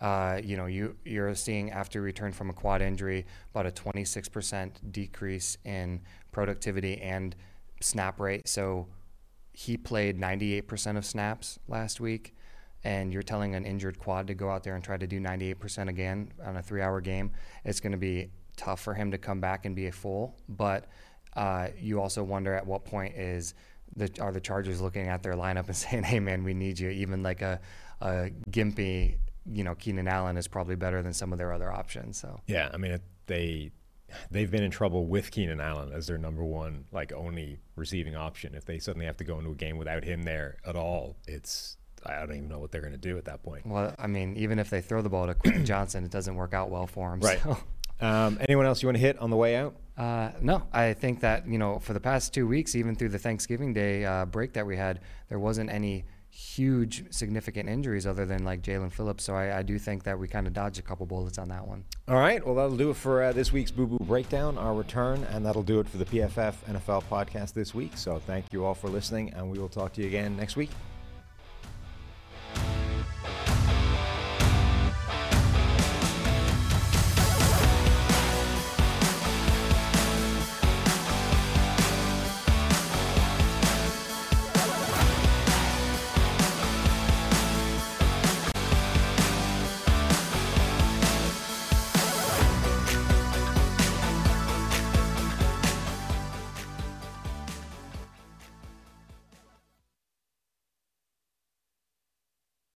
You're seeing after return from a quad injury about a 26% decrease in productivity and snap rate. So he played 98% of snaps last week, and you're telling an injured quad to go out there and try to do 98% again on a 3-hour game. It's going to be tough for him to come back and be a full. But you also wonder at what point are the Chargers looking at their lineup and saying, "Hey man, we need you." Even like a gimpy, Keenan Allen is probably better than some of their other options. So yeah, I mean they've been in trouble with Keenan Allen as their number one, like only receiving option. If they suddenly have to go into a game without him there at all, I don't even know what they're going to do at that point. Well, I mean, even if they throw the ball to Quentin Johnson, it doesn't work out well for him. Right. So. Anyone else you want to hit on the way out? No, I think that, for the past 2 weeks, even through the Thanksgiving Day break that we had, there wasn't any huge significant injuries other than like Jalen Phillips. So I do think that we kind of dodged a couple bullets on that one. All right. Well, that'll do it for this week's Boo Boo Breakdown, our return, and that'll do it for the PFF NFL podcast this week. So thank you all for listening, and we will talk to you again next week.